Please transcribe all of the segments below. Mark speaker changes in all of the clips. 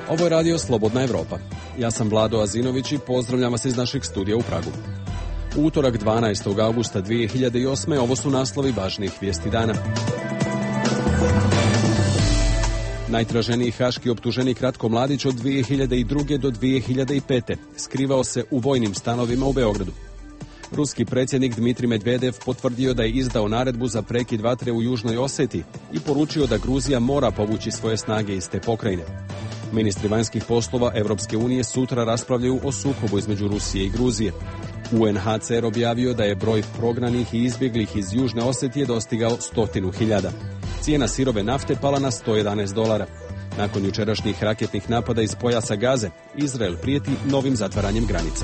Speaker 1: Ovo je radio Slobodna Evropa. Ja sam Vlado Azinović i pozdravljam vas iz našeg studija u Pragu. U utorak 12. augusta 2008. ovo su naslovi važnijih vijesti dana. Najtraženiji haški optuženik Ratko Mladić od 2002. do 2005. skrivao se u vojnim stanovima u Beogradu. Ruski predsjednik Dmitrij Medvedev potvrdio da je izdao naredbu za prekid vatre u Južnoj Oseti i poručio da Gruzija mora povući svoje snage iz te pokrajine. Ministri vanjskih poslova Europske unije sutra raspravljaju o sukobu između Rusije i Gruzije. UNHCR objavio da je broj prognanih i izbjeglih iz Južne Osetije dostigao 100.000. Cijena sirove nafte pala na $111. Nakon jučerašnjih raketnih napada iz pojasa Gaze, Izrael prijeti novim zatvaranjem granica.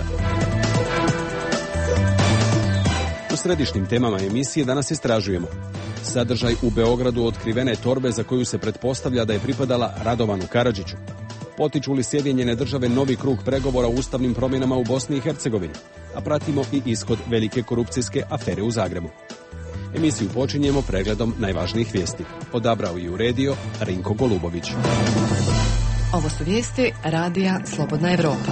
Speaker 1: U središnjim temama emisije danas istražujemo sadržaj u Beogradu otkrivene torbe za koju se pretpostavlja da je pripadala Radovanu Karadžiću. Potiču li Sjedinjene Države novi krug pregovora o ustavnim promjenama u Bosni i Hercegovini, a pratimo i ishod velike korupcijske afere u Zagrebu. Emisiju počinjemo pregledom najvažnijih vijesti. Odabrao i uredio Rinko Golubović.
Speaker 2: Ovo su vijesti radija Slobodna Evropa.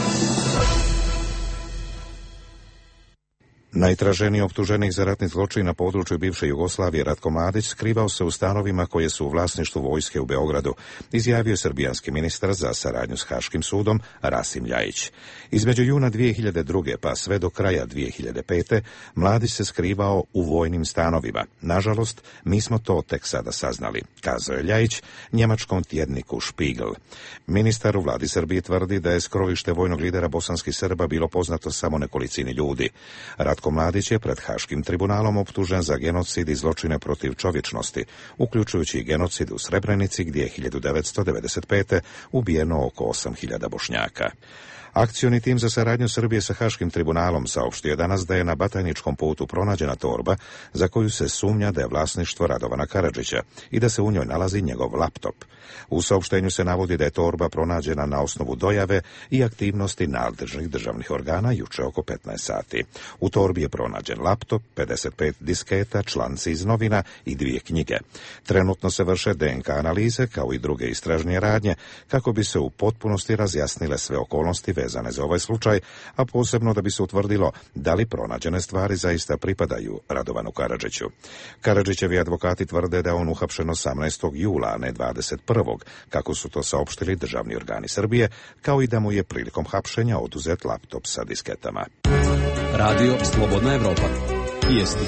Speaker 3: Najtraženiji optuženik za ratni zločin na području bivše Jugoslavije Ratko Mladić skrivao se u stanovima koje su u vlasništvu vojske u Beogradu, izjavio je srbijanski ministar za saradnju s Haškim sudom Rasim Ljajić. Između juna 2002. pa sve do kraja 2005. Mladić se skrivao u vojnim stanovima. Nažalost, mi smo to tek sada saznali, kazao je Ljajić njemačkom tjedniku Spiegel. Ministar u vladi Srbije tvrdi da je skrovište vojnog lidera bosanskih Srba bilo poznato samo nekolicini ljudi. Ratko Mladić je pred Haškim tribunalom optužen za genocid i zločine protiv čovječnosti, uključujući i genocid u Srebrenici gdje je 1995. ubijeno oko 8.000 Bošnjaka. Akcioni tim za saradnju Srbije sa Haškim tribunalom saopštio je danas da je na Batajničkom putu pronađena torba za koju se sumnja da je vlasništvo Radovana Karadžića i da se u njoj nalazi njegov laptop. U saopštenju se navodi da je torba pronađena na osnovu dojave i aktivnosti nadležnih državnih organa juče oko 15 sati. U torbi je pronađen laptop, 55 disketa, članci iz novina i 2 knjige. Trenutno se vrše DNK analize kao i druge istražnije radnje kako bi se u potpunosti razjasnile sve okolnosti vezane za ovaj slučaj, a posebno da bi se utvrdilo da li pronađene stvari zaista pripadaju Radovanu Karadžiću. Karadžićevi advokati tvrde da je on uhapšen 18. jula, a ne 21. kako su to saopštili državni organi Srbije, kao i da mu je prilikom hapšenja oduzet laptop sa disketama.
Speaker 1: Radio Slobodna Evropa. Vijesti.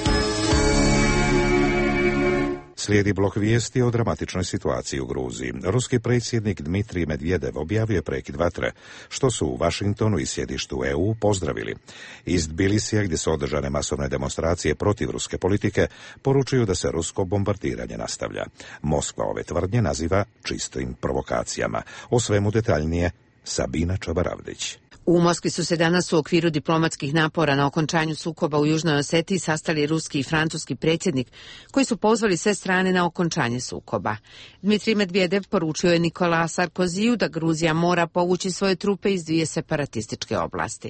Speaker 3: Slijedi blok vijesti o dramatičnoj situaciji u Gruziji. Ruski predsjednik Dmitrij Medvedev objavio je prekid vatre, što su u Vašingtonu i sjedištu EU pozdravili. Iz Tbilisija, gdje su održane masovne demonstracije protiv ruske politike, poručuju da se rusko bombardiranje nastavlja. Moskva ove tvrdnje naziva čistim provokacijama. O svemu detaljnije Sabina Čabaravdić.
Speaker 4: U Moskvi su se danas u okviru diplomatskih napora na okončanju sukoba u Južnoj Osetiji sastali ruski i francuski predsjednik, koji su pozvali sve strane na okončanje sukoba. Dmitrij Medvedev poručio je Nikola Sarkoziju da Gruzija mora povući svoje trupe iz 2 separatističke oblasti.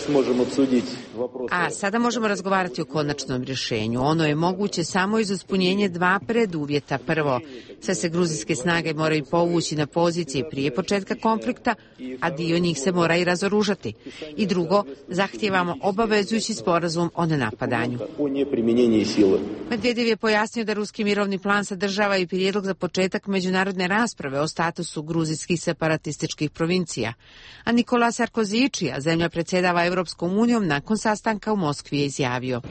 Speaker 4: A sada možemo razgovarati o konačnom rješenju. Ono je moguće samo iz ispunjenja 2 preduvjeta. Prvo, sve se gruzijske snage moraju povući na pozicije prije početka konflikta, a dio njih se mora i razoružati. I drugo, zahtijevamo obavezujući sporazum o nenapadanju. Medvedev je pojasnio da ruski mirovni plan sadržava i prijedlog za početak međunarodne rasprave o statusu gruzijskih separatističkih provincija. A Nikola Sarkozy, čija zemlja predsjedava Europskom unijom, nakon sastanka u Moskvi je izjavio: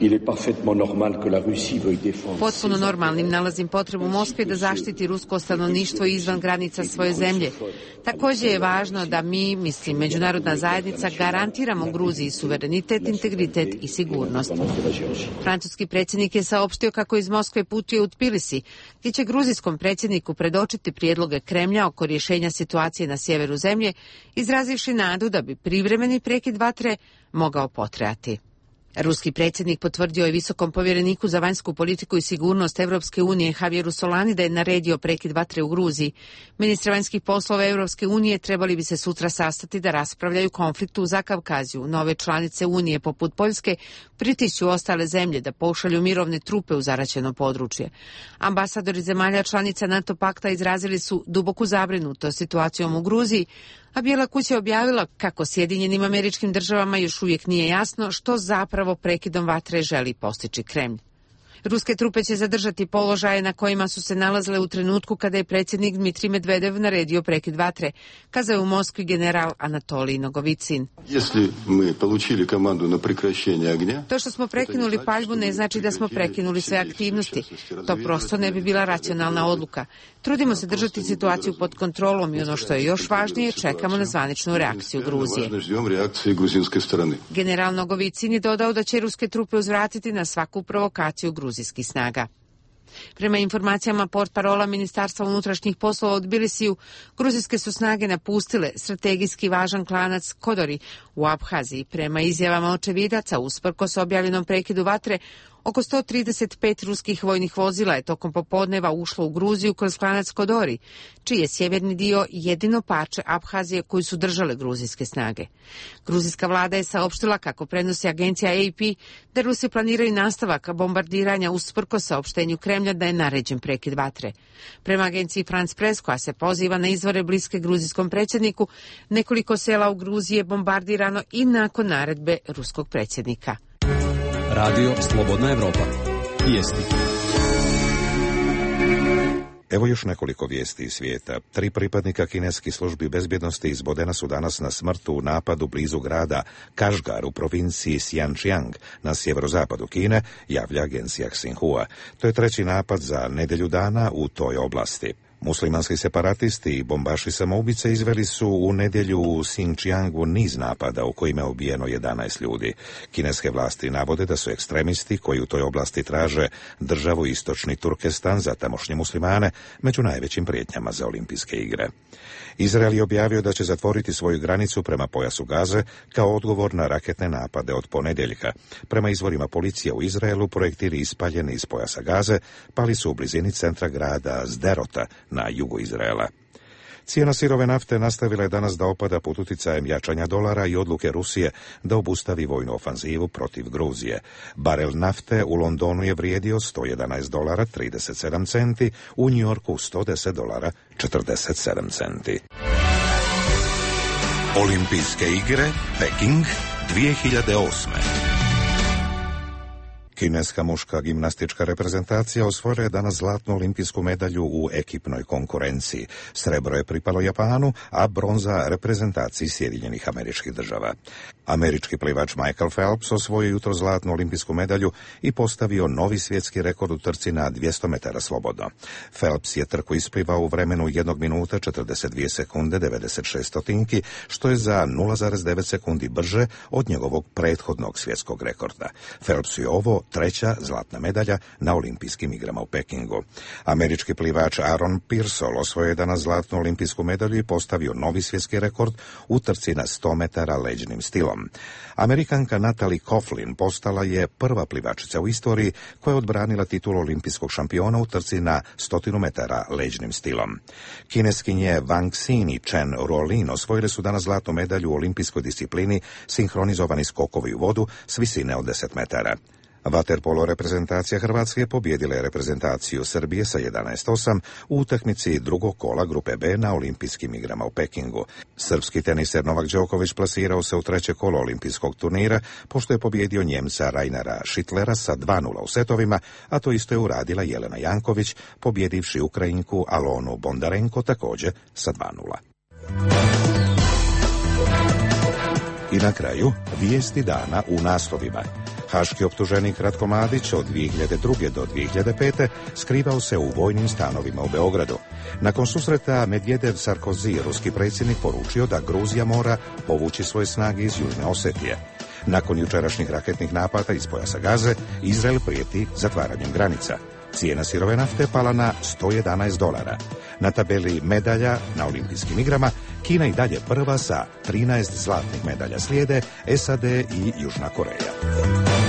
Speaker 4: potpuno normalnim nalazim potrebu Moskve da zaštiti rusko stanovništvo izvan granica svoje zemlje. Također je važno da mi, međunarodna zajednica, garantiramo Gruziji suverenitet, integritet i sigurnost. Francuski predsjednik je saopštio kako iz Moskve putuje u Tbilisi, gdje će gruzijskom predsjedniku predočiti prijedloge Kremlja oko rješenja situacije na sjeveru zemlje, izrazivši nadu da bi privremeni prekid vatre mogao potrajati. Ruski predsjednik potvrdio je visokom povjereniku za vanjsku politiku i sigurnost Europske unije Javieru Solani da je naredio prekid vatre u Gruziji. Ministri vanjskih poslova Europske unije trebali bi se sutra sastati da raspravljaju konfliktu u Zakavkaziju. Nove članice Unije, poput Poljske, pritišću ostale zemlje da pošalju mirovne trupe u zaraćeno područje. Ambasadori zemalja članica NATO pakta izrazili su duboku zabrinutost situacijom u Gruziji, a Bijela kuća je objavila kako Sjedinjenim Američkim Državama još uvijek nije jasno što zapravo prekidom vatre želi postići Kremlj. Ruske trupe će zadržati položaje na kojima su se nalazile u trenutku kada je predsjednik Dmitrij Medvedev naredio prekid vatre, kazao je u Moskvi general Anatolij Nogovicin. To što smo prekinuli paljbu ne znači da smo prekinuli sve aktivnosti. To prosto ne bi bila racionalna odluka. Trudimo se držati situaciju pod kontrolom i ono što je još važnije, čekamo na zvaničnu reakciju Gruzije. General Nogovicin je dodao da će ruske trupe uzvratiti na svaku provokaciju gruzijskih snaga. Prema informacijama portparola Ministarstva unutrašnjih poslova u Tbilisiju, gruzijske su snage napustile strategijski važan klanac Kodori u Abhaziji. Prema izjavama očevidaca, usprkos objavljenom prekidu vatre, oko 135 ruskih vojnih vozila je tokom popodneva ušlo u Gruziju kroz klanac Kodori, čiji je sjeverni dio jedino parče Abhazije koju su držale gruzijske snage. Gruzijska vlada je saopštila, kako prenosi agencija AP, da Rusi planiraju nastavak bombardiranja usprkos saopštenju Kremlja da je naređen prekid vatre. Prema agenciji France Press, koja se poziva na izvore bliske gruzijskom predsjedniku, nekoliko sela u Gruziji je bombardirano i nakon naredbe ruskog predsjednika.
Speaker 1: Radio Slobodna Evropa. Vijesti.
Speaker 3: Evo još nekoliko vijesti iz svijeta. 3 pripadnika kineskih službi bezbjednosti izbodena su danas na smrt u napadu blizu grada Kashgar u provinciji Xinjiang na sjeverozapadu Kine, javlja agencija Xinhua. To je 3. napad za nedjelju dana u toj oblasti. Muslimanski separatisti i bombaši samoubice izveli su u nedjelju u Xinjiangu niz napada u kojima je ubijeno 11 ljudi. Kineske vlasti navode da su ekstremisti koji u toj oblasti traže državu Istočni Turkestan za tamošnje muslimane među najvećim prijetnjama za olimpijske igre. Izrael je objavio da će zatvoriti svoju granicu prema pojasu Gaze kao odgovor na raketne napade od ponedjeljka. Prema izvorima policije u Izraelu, projektili ispaljeni iz pojasa Gaze pali su u blizini centra grada Sderota na jugu Izraela. Cijena sirove nafte nastavila je danas da opada pod utjecajem jačanja dolara i odluke Rusije da obustavi vojnu ofanzivu protiv Gruzije. Barel nafte u Londonu je vrijedio $111.37, u New Yorku $110.47. Olimpijske igre, Peking, 2008. Kineska muška gimnastička reprezentacija osvojila je danas zlatnu olimpijsku medalju u ekipnoj konkurenciji. Srebro je pripalo Japanu, a bronza reprezentaciji Sjedinjenih Američkih Država. Američki plivač Michael Phelps osvojio jutro zlatnu olimpijsku medalju i postavio novi svjetski rekord u trci na 200 metara slobodno. Phelps je trku isplivao u vremenu 1 minuta 42 sekunde 96 stotinki, što je za 0,9 sekundi brže od njegovog prethodnog svjetskog rekorda. Phelpsu je ovo 3. zlatna medalja na olimpijskim igrama u Pekingu. Američki plivač Aaron Peirsol osvojio je danas zlatnu olimpijsku medalju i postavio novi svjetski rekord u trci na 100 metara leđnim stilom. Amerikanka Natalie Coughlin postala je prva plivačica u istoriji koja je odbranila titulu olimpijskog šampiona u trci na 100 metara leđnim stilom. Kineskinje Wang Xin i Chen Ruolin osvojile su danas zlatnu medalju u olimpijskoj disciplini sinhronizovani skokovi u vodu s visine od 10 metara. Vaterpolo reprezentacija Hrvatske pobijedila je reprezentaciju Srbije sa 11:8 u utakmici drugog kola grupe B na olimpijskim igrama u Pekingu. Srpski teniser Novak Đoković plasirao se u 3. kolo olimpijskog turnira, pošto je pobijedio Njemca Rainera Schittlera sa 2:0 u setovima, a to isto je uradila Jelena Janković, pobjedivši Ukrajinku Alonu Bondarenko također sa 2:0. I na kraju, vijesti dana u naslovima. Haški optuženik Ratko Mladić od 2002. do 2005. skrivao se u vojnim stanovima u Beogradu. Nakon susreta Medvedev-Sarkozy, ruski predsjednik poručio da Gruzija mora povući svoje snage iz Južne Osetije. Nakon jučerašnjih raketnih napada iz pojasa Gaze, Izrael prijeti zatvaranjem granica. Cijena sirove nafte pala na $111. Na tabeli medalja na olimpijskim igrama Kina i dalje prva sa 13 zlatnih medalja, slijede SAD i Južna Koreja.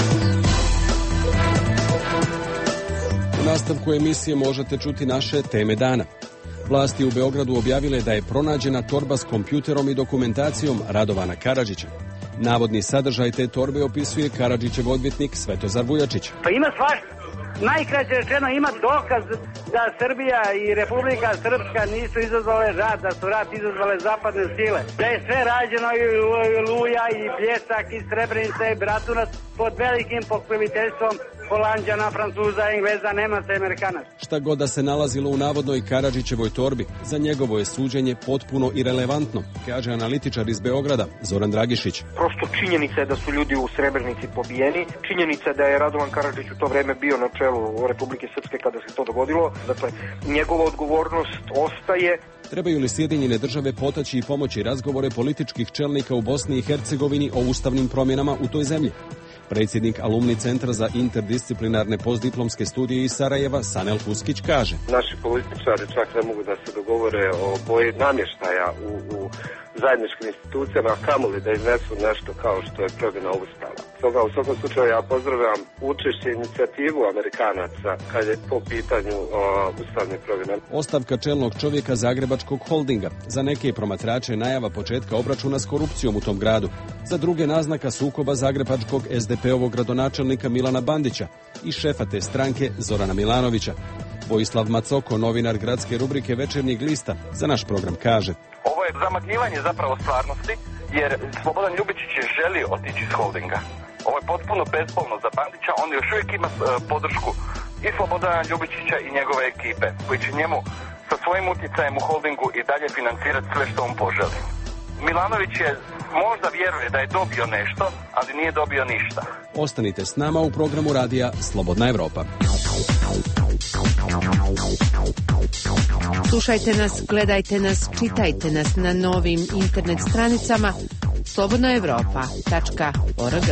Speaker 1: U nastavku emisije možete čuti naše teme dana. Vlasti u Beogradu objavile da je pronađena torba s kompjuterom i dokumentacijom Radovana Karadžića. Navodni sadržaj te torbe opisuje Karadžićev odvjetnik Svetozar Vujačić.
Speaker 5: Pa ima svašta. Najkraće rečeno ima dokaz da Srbija i Republika Srpska nisu izazvale rat, da su rat izazvale zapadne sile. Da je sve rađeno i Luja i Bljesak i Srebrenica i Bratunac pod velikim pokroviteljstvom Holanđana, Francuza, Engleza, Nemaca i Amerikanaca.
Speaker 1: Šta god da se nalazilo u navodnoj Karadžićevoj torbi, za njegovo je suđenje potpuno irelevantno, kaže analitičar iz Beograda Zoran Dragišić.
Speaker 6: Prosto činjenica je da su ljudi u Srebrenici pobijeni, činjenica je da je Radovan Karadžić u to vreme bio na čelu Republike Srpske kada se to dogodilo, dakle njegova odgovornost ostaje.
Speaker 1: Trebaju li Sjedinjene države potaći i pomoći razgovore političkih čelnika u Bosni i Hercegovini o ustavnim promjenama u toj zemlji? Predsjednik Alumni centra za interdisciplinarne postdiplomske studije iz Sarajeva, Sanel Fuskić, kaže:
Speaker 7: Naši političari čak ne mogu da se dogovore o boji namještaja u zajedničkim institucijama, a kamoli da iznesu nešto kao što je promjena Ustava. Stoga u svakom slučaju ja pozdravljam učešće inicijativu Amerikanaca kad je po pitanju ustavne promjene.
Speaker 1: Ostavka čelnog čovjeka Zagrebačkog holdinga. Za neke promatrače najava početka obračuna s korupcijom u tom gradu. Za druge naznaka sukoba zagrebačkog SDP-ovog gradonačelnika Milana Bandića i šefa te stranke Zorana Milanovića. Vojislav Macoko, novinar gradske rubrike Večernjeg lista, za naš program kaže:
Speaker 8: Ovo je zamagljivanje zapravo stvarnosti, jer Slobodan Ljubičić je želio otići iz holdinga. Ovo je potpuno bezbolno za Bandića, on još uvijek ima podršku i Slobodana Ljubičića i njegove ekipe, koji će njemu sa svojim utjecajem u holdingu i dalje financirati sve što on poželi. Milanović je možda vjeruje da je dobio nešto, ali nije dobio ništa.
Speaker 1: Ostanite s nama u programu radija Slobodna Evropa.
Speaker 4: Slušajte nas, gledajte nas, čitajte nas na novim internet stranicama slobodnaevropa.org.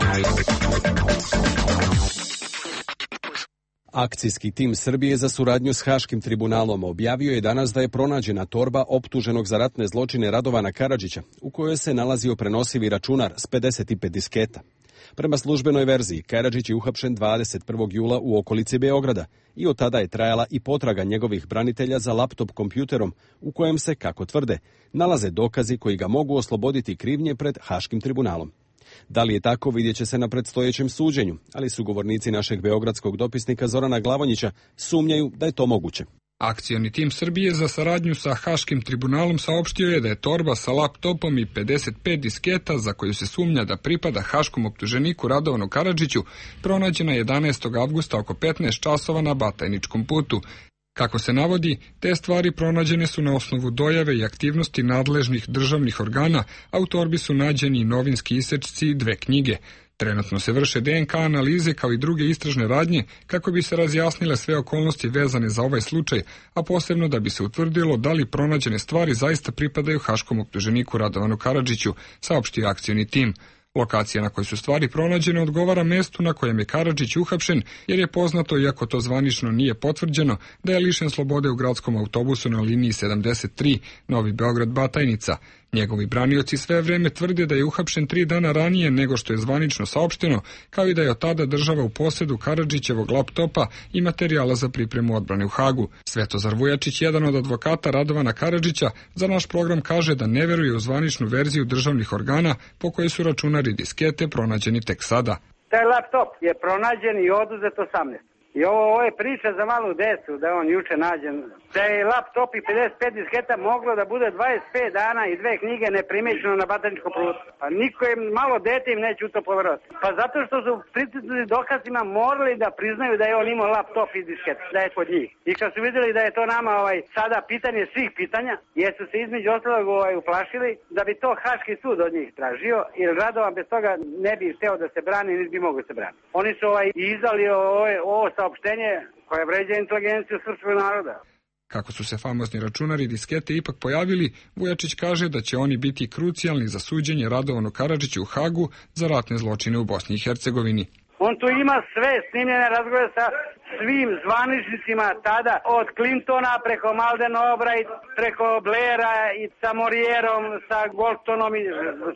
Speaker 1: Akcijski tim Srbije za suradnju s Haškim tribunalom objavio je danas da je pronađena torba optuženog za ratne zločine Radovana Karadžića, u kojoj se nalazio prenosivi računar s 55 disketa. Prema službenoj verziji, Karadžić je uhapšen 21. jula u okolici Beograda i od tada je trajala i potraga njegovih branitelja za laptop kompjuterom u kojem se, kako tvrde, nalaze dokazi koji ga mogu osloboditi krivnje pred Haškim tribunalom. Da li je tako, vidjet će se na predstojećem suđenju, ali sugovornici našeg beogradskog dopisnika Zorana Glavonjića sumnjaju da je to moguće.
Speaker 9: Akcioni tim Srbije za saradnju sa Haškim tribunalom saopštio je da je torba sa laptopom i 55 disketa za koju se sumnja da pripada haškom optuženiku Radovanu Karadžiću pronađena 11. avgusta oko 15 časova na Batajničkom putu. Kako se navodi, te stvari pronađene su na osnovu dojave i aktivnosti nadležnih državnih organa, a u torbi su nađeni novinski isečci i 2 knjige. Trenutno se vrše DNK analize kao i druge istražne radnje kako bi se razjasnile sve okolnosti vezane za ovaj slučaj, a posebno da bi se utvrdilo da li pronađene stvari zaista pripadaju haškom optuženiku Radovanu Karadžiću, saopštio akcioni tim. Lokacija na kojoj su stvari pronađene odgovara mestu na kojem je Karadžić uhapšen, jer je poznato, iako to zvanično nije potvrđeno, da je lišen slobode u gradskom autobusu na liniji 73 Novi Beograd-Batajnica. Njegovi branioci sve vreme tvrde da je uhapšen 3 dana ranije nego što je zvanično saopšteno, kao i da je od tada država u posjedu Karadžićevog laptopa i materijala za pripremu odbrane u Hagu. Svetozar Vujačić, jedan od advokata Radovana Karadžića, za naš program kaže da ne veruje u zvaničnu verziju državnih organa po kojoj su računari i diskete pronađeni tek sada.
Speaker 5: Taj laptop je pronađen i oduzet 18. I ovo je priča za malu decu, da je on juče nađen. Da je laptop i 55 disketa moglo da bude 25 dana i 2 knjige neprimećeno na Batajničkom putu. Pa niko im, malo dete im neće u to poverovati. Pa zato što su pricrtani dokazima morali da priznaju da je on imao laptop i disket, da je kod njih. I kad su vidjeli da je to nama sada pitanje svih pitanja, jer su se između ostalog uplašili da bi to Haški sud od njih tražio, jer Radovan bez toga ne bi hteo da se brani, niti bi mogli se brani. Oni su izdali ovo saopštenje koje vređa inteligenciju srpskog naroda.
Speaker 9: Kako su se famozni računari i diskete ipak pojavili, Vujačić kaže da će oni biti krucijalni za suđenje Radovanu Karadžiću u Hagu za ratne zločine u Bosni i Hercegovini.
Speaker 5: On tu ima sve snimljene razgovore sa svim zvaničnicima tada, od Clintona preko Malden Albright, preko Blaira i sa Morijerom, sa Goldstonom i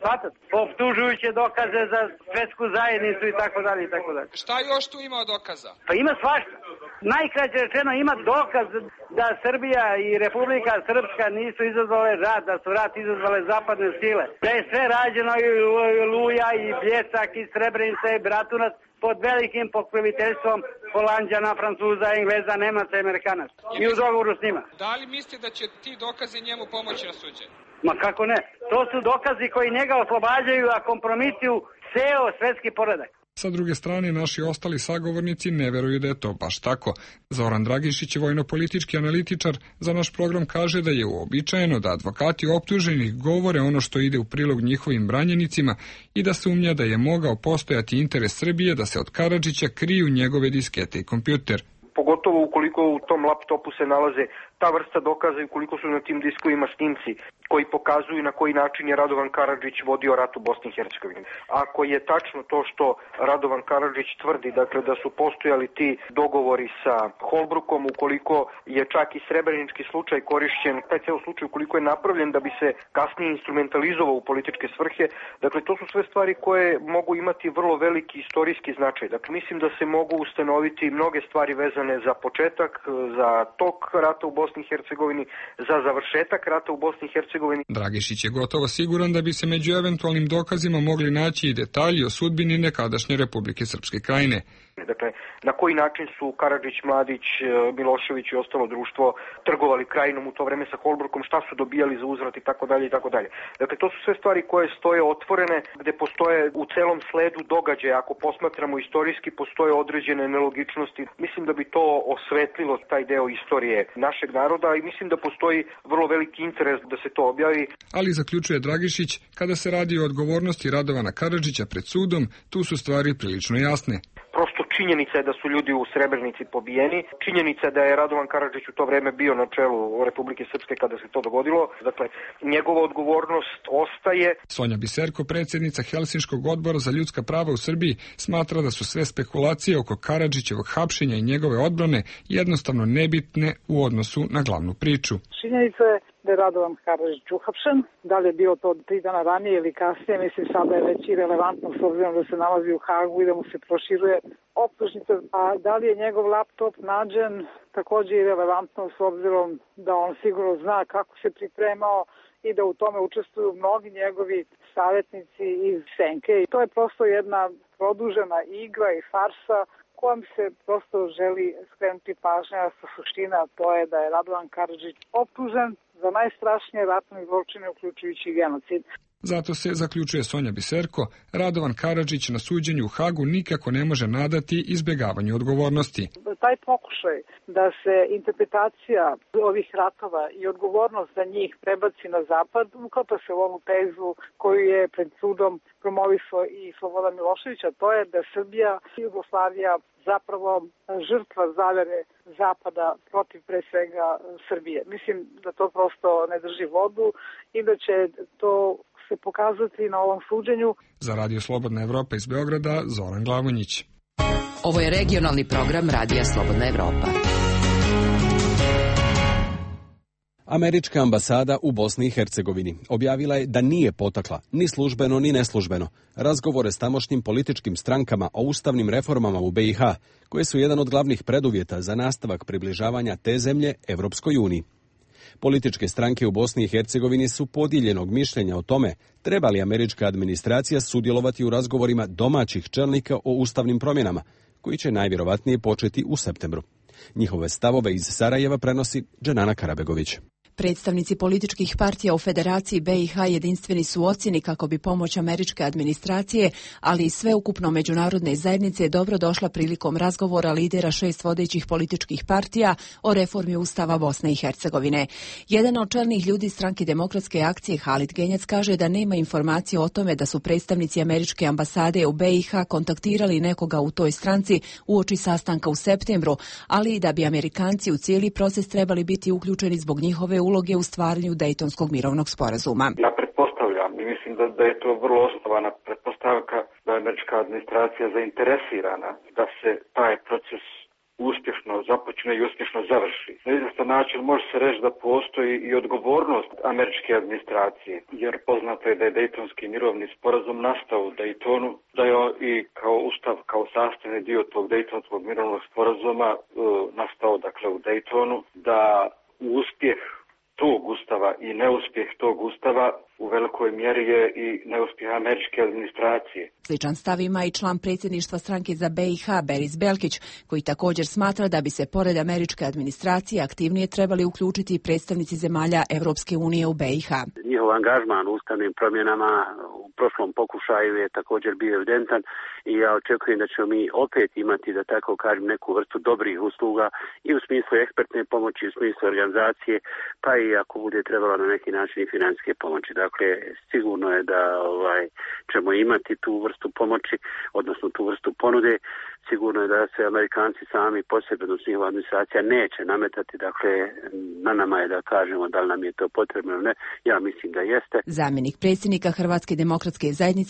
Speaker 5: optužujuće dokaze za svetsku zajednicu i tako dalje i tako dalje.
Speaker 9: Šta još tu ima dokaza?
Speaker 5: Pa ima svašta. Najkraće rečeno ima dokaz da Srbija i Republika Srpska nisu izazvale rat, da su rat izazvale zapadne sile. Da je sve rađeno i Oluja i Bljesak i Srebrenica i Bratunac pod velikim pokroviteljstvom Holanđana, Francuza, Engleza, Nemaca i Amerikanaca. I u dogovoru s njima.
Speaker 9: Da li mislite da će ti dokazi njemu pomoći na suđenju?
Speaker 5: Ma kako ne? To su dokazi koji njega oslobađaju, a kompromituju ceo svetski poredak.
Speaker 9: Sa druge strane, naši ostali sagovornici ne veruju da je to baš tako. Zoran Dragišić, vojno-politički analitičar, za naš program kaže da je uobičajeno da advokati optuženih govore ono što ide u prilog njihovim branjenicima i da sumnja da je mogao postojati interes Srbije da se od Karadžića kriju njegove diskete i kompjuter.
Speaker 6: Pogotovo ukoliko u tom laptopu se nalaze ta vrsta dokaza i ukoliko su na tim diskovima snimci koji pokazuju na koji način je Radovan Karadžić vodio rat u Bosni i Hercegovini. Ako je tačno to što Radovan Karadžić tvrdi, dakle da su postojali ti dogovori sa Holbrukom, ukoliko je čak i srebrenički slučaj korišćen, taj ceo slučaj ukoliko je napravljen da bi se kasnije instrumentalizovao u političke svrhe, dakle to su sve stvari koje mogu imati vrlo veliki istorijski značaj. Dakle, mislim da se mogu ustanoviti mnoge stvari vezane za početak, za tok rata u Bosni i Hercegovini, za završetak rata u Bosni i Hercegovini.
Speaker 9: Dragišić je gotovo siguran da bi se među eventualnim dokazima mogli naći i detalji o sudbini nekadašnje Republike Srpske Krajine.
Speaker 6: Dakle, na koji način su Karadžić, Mladić, Milošević i ostalo društvo trgovali Krajinom u to vreme sa Holbrukom, šta su dobijali za uzvrat i tako dalje i tako dalje. Dakle, to su sve stvari koje stoje otvorene, gde postoje u celom sledu događaja. Ako posmatramo istorijski, postoje određene nelogičnosti. Mislim da bi to osvetlilo taj deo istorije našeg naroda i mislim da postoji vrlo veliki interes da se to objavi.
Speaker 9: Ali, zaključuje Dragišić, kada se radi o odgovornosti Radovana Karadžića pred sudom, tu su stvari prilično jasne.
Speaker 6: Prosto činjenica je da su ljudi u Srebrenici pobijeni. Činjenica je da je Radovan Karadžić u to vreme bio na čelu Republike Srpske kada se to dogodilo. Dakle, njegova odgovornost ostaje.
Speaker 9: Sonja Biserko, predsjednica Helsinškog odbora za ljudska prava u Srbiji, smatra da su sve spekulacije oko Karadžićevog hapšenja i njegove odbrane jednostavno nebitne u odnosu na glavnu priču.
Speaker 10: Činjenica je da je Radovan Karadžić uhapšen. Da li je bilo to 3 dana ranije ili kasnije, mislim sada je već irelevantno s obzirom da se nalazi u Hagu i da mu se proširuje optužnica. A da li je njegov laptop nađen, također je irelevantno s obzirom da on sigurno zna kako se pripremao i da u tome učestvuju mnogi njegovi savjetnici iz senke. I to je prosto jedna produžena igra i farsa kojom se prosto želi skrenuti pažnja sa suština, to je da je Radovan Karadžić optužen za najstrašnije ratne zločine, uključujući i genocid.
Speaker 9: Zato se, zaključuje Sonja Biserko, Radovan Karadžić na suđenju u Hagu nikako ne može nadati izbjegavanju odgovornosti.
Speaker 10: Taj pokušaj da se interpretacija ovih ratova i odgovornost za njih prebaci na zapad, uklapa se u ovu tezu koju je pred sudom promovisao i Slobodan Milošević, a to je da Srbija i Jugoslavija zapravo žrtva zavere zapada protiv pre svega Srbije. Mislim da to prosto ne drži vodu i da će to se pokazati na ovom suđenju.
Speaker 9: Za Radio Slobodna Evropa iz Beograda, Zoran Glavonjić.
Speaker 2: Ovo je regionalni program Radija Slobodna Evropa.
Speaker 1: Američka ambasada u Bosni i Hercegovini objavila je da nije potakla, ni službeno ni neslužbeno, razgovore s tamošnjim političkim strankama o ustavnim reformama u BiH, koje su jedan od glavnih preduvjeta za nastavak približavanja te zemlje Evropskoj uniji. Političke stranke u Bosni i Hercegovini su podijeljenog mišljenja o tome treba li američka administracija sudjelovati u razgovorima domaćih čelnika o ustavnim promjenama, koji će najvjerovatnije početi u septembru. Njihove stavove iz Sarajeva prenosi Dženana Karabegović.
Speaker 11: Predstavnici političkih partija u Federaciji BiH jedinstveni su u ocjeni kako bi pomoć američke administracije, ali i sveukupno međunarodne zajednice dobro došla prilikom razgovora lidera 6 vodećih političkih partija o reformi Ustava Bosne i Hercegovine. Jedan od čelnih ljudi stranke Demokratske akcije, Halid Genjac, kaže da nema informacije o tome da su predstavnici američke ambasade u BiH kontaktirali nekoga u toj stranci uoči sastanka u septembru, ali i da bi Amerikanci u cijeli proces trebali biti uključeni zbog njihove uloge u stvaranju Dejtonskog mirovnog sporazuma.
Speaker 12: Ja pretpostavljam i mislim da je to vrlo osnovana pretpostavka da je američka administracija zainteresirana da se taj proces uspješno započne i uspješno završi. Na izvjestan način može se reći da postoji i odgovornost američke administracije, jer poznato je da je Dejtonski mirovni sporazum nastao u Daytonu, da je i kao ustav, kao sastavni dio tog Dejtonskog mirovnog sporazuma nastao dakle u Daytonu, da uspjeh tog ustava i neuspjeh tog ustava u velikoj mjeri je i neuspjeh američke administracije.
Speaker 11: Sličan stav ima i član predsjedništva stranke za BiH Beris Belkić, koji također smatra da bi se pored američke administracije aktivnije trebali uključiti i predstavnici zemalja Europske unije u BiH.
Speaker 13: Njihov angažman u ustavnim promjenama u prošlom pokušaju je također bio evidentan i ja očekujem da ćemo mi opet imati, da tako kažem, neku vrstu dobrih usluga i u smislu ekspertne pomoći, u smislu organizacije, pa i ako bude trebalo na neki način i financijske pomoći. Dakle, sigurno je da ćemo imati tu vrstu pomoći, odnosno tu vrstu ponude. Sigurno je da se Amerikanci sami posebno, njihova administracija neće nametati. Dakle, na nama je da kažemo da li nam je to potrebno ili ne. Ja mislim da jeste.
Speaker 11: Zamjenik predsjednika Hrvatske demokratske zajednice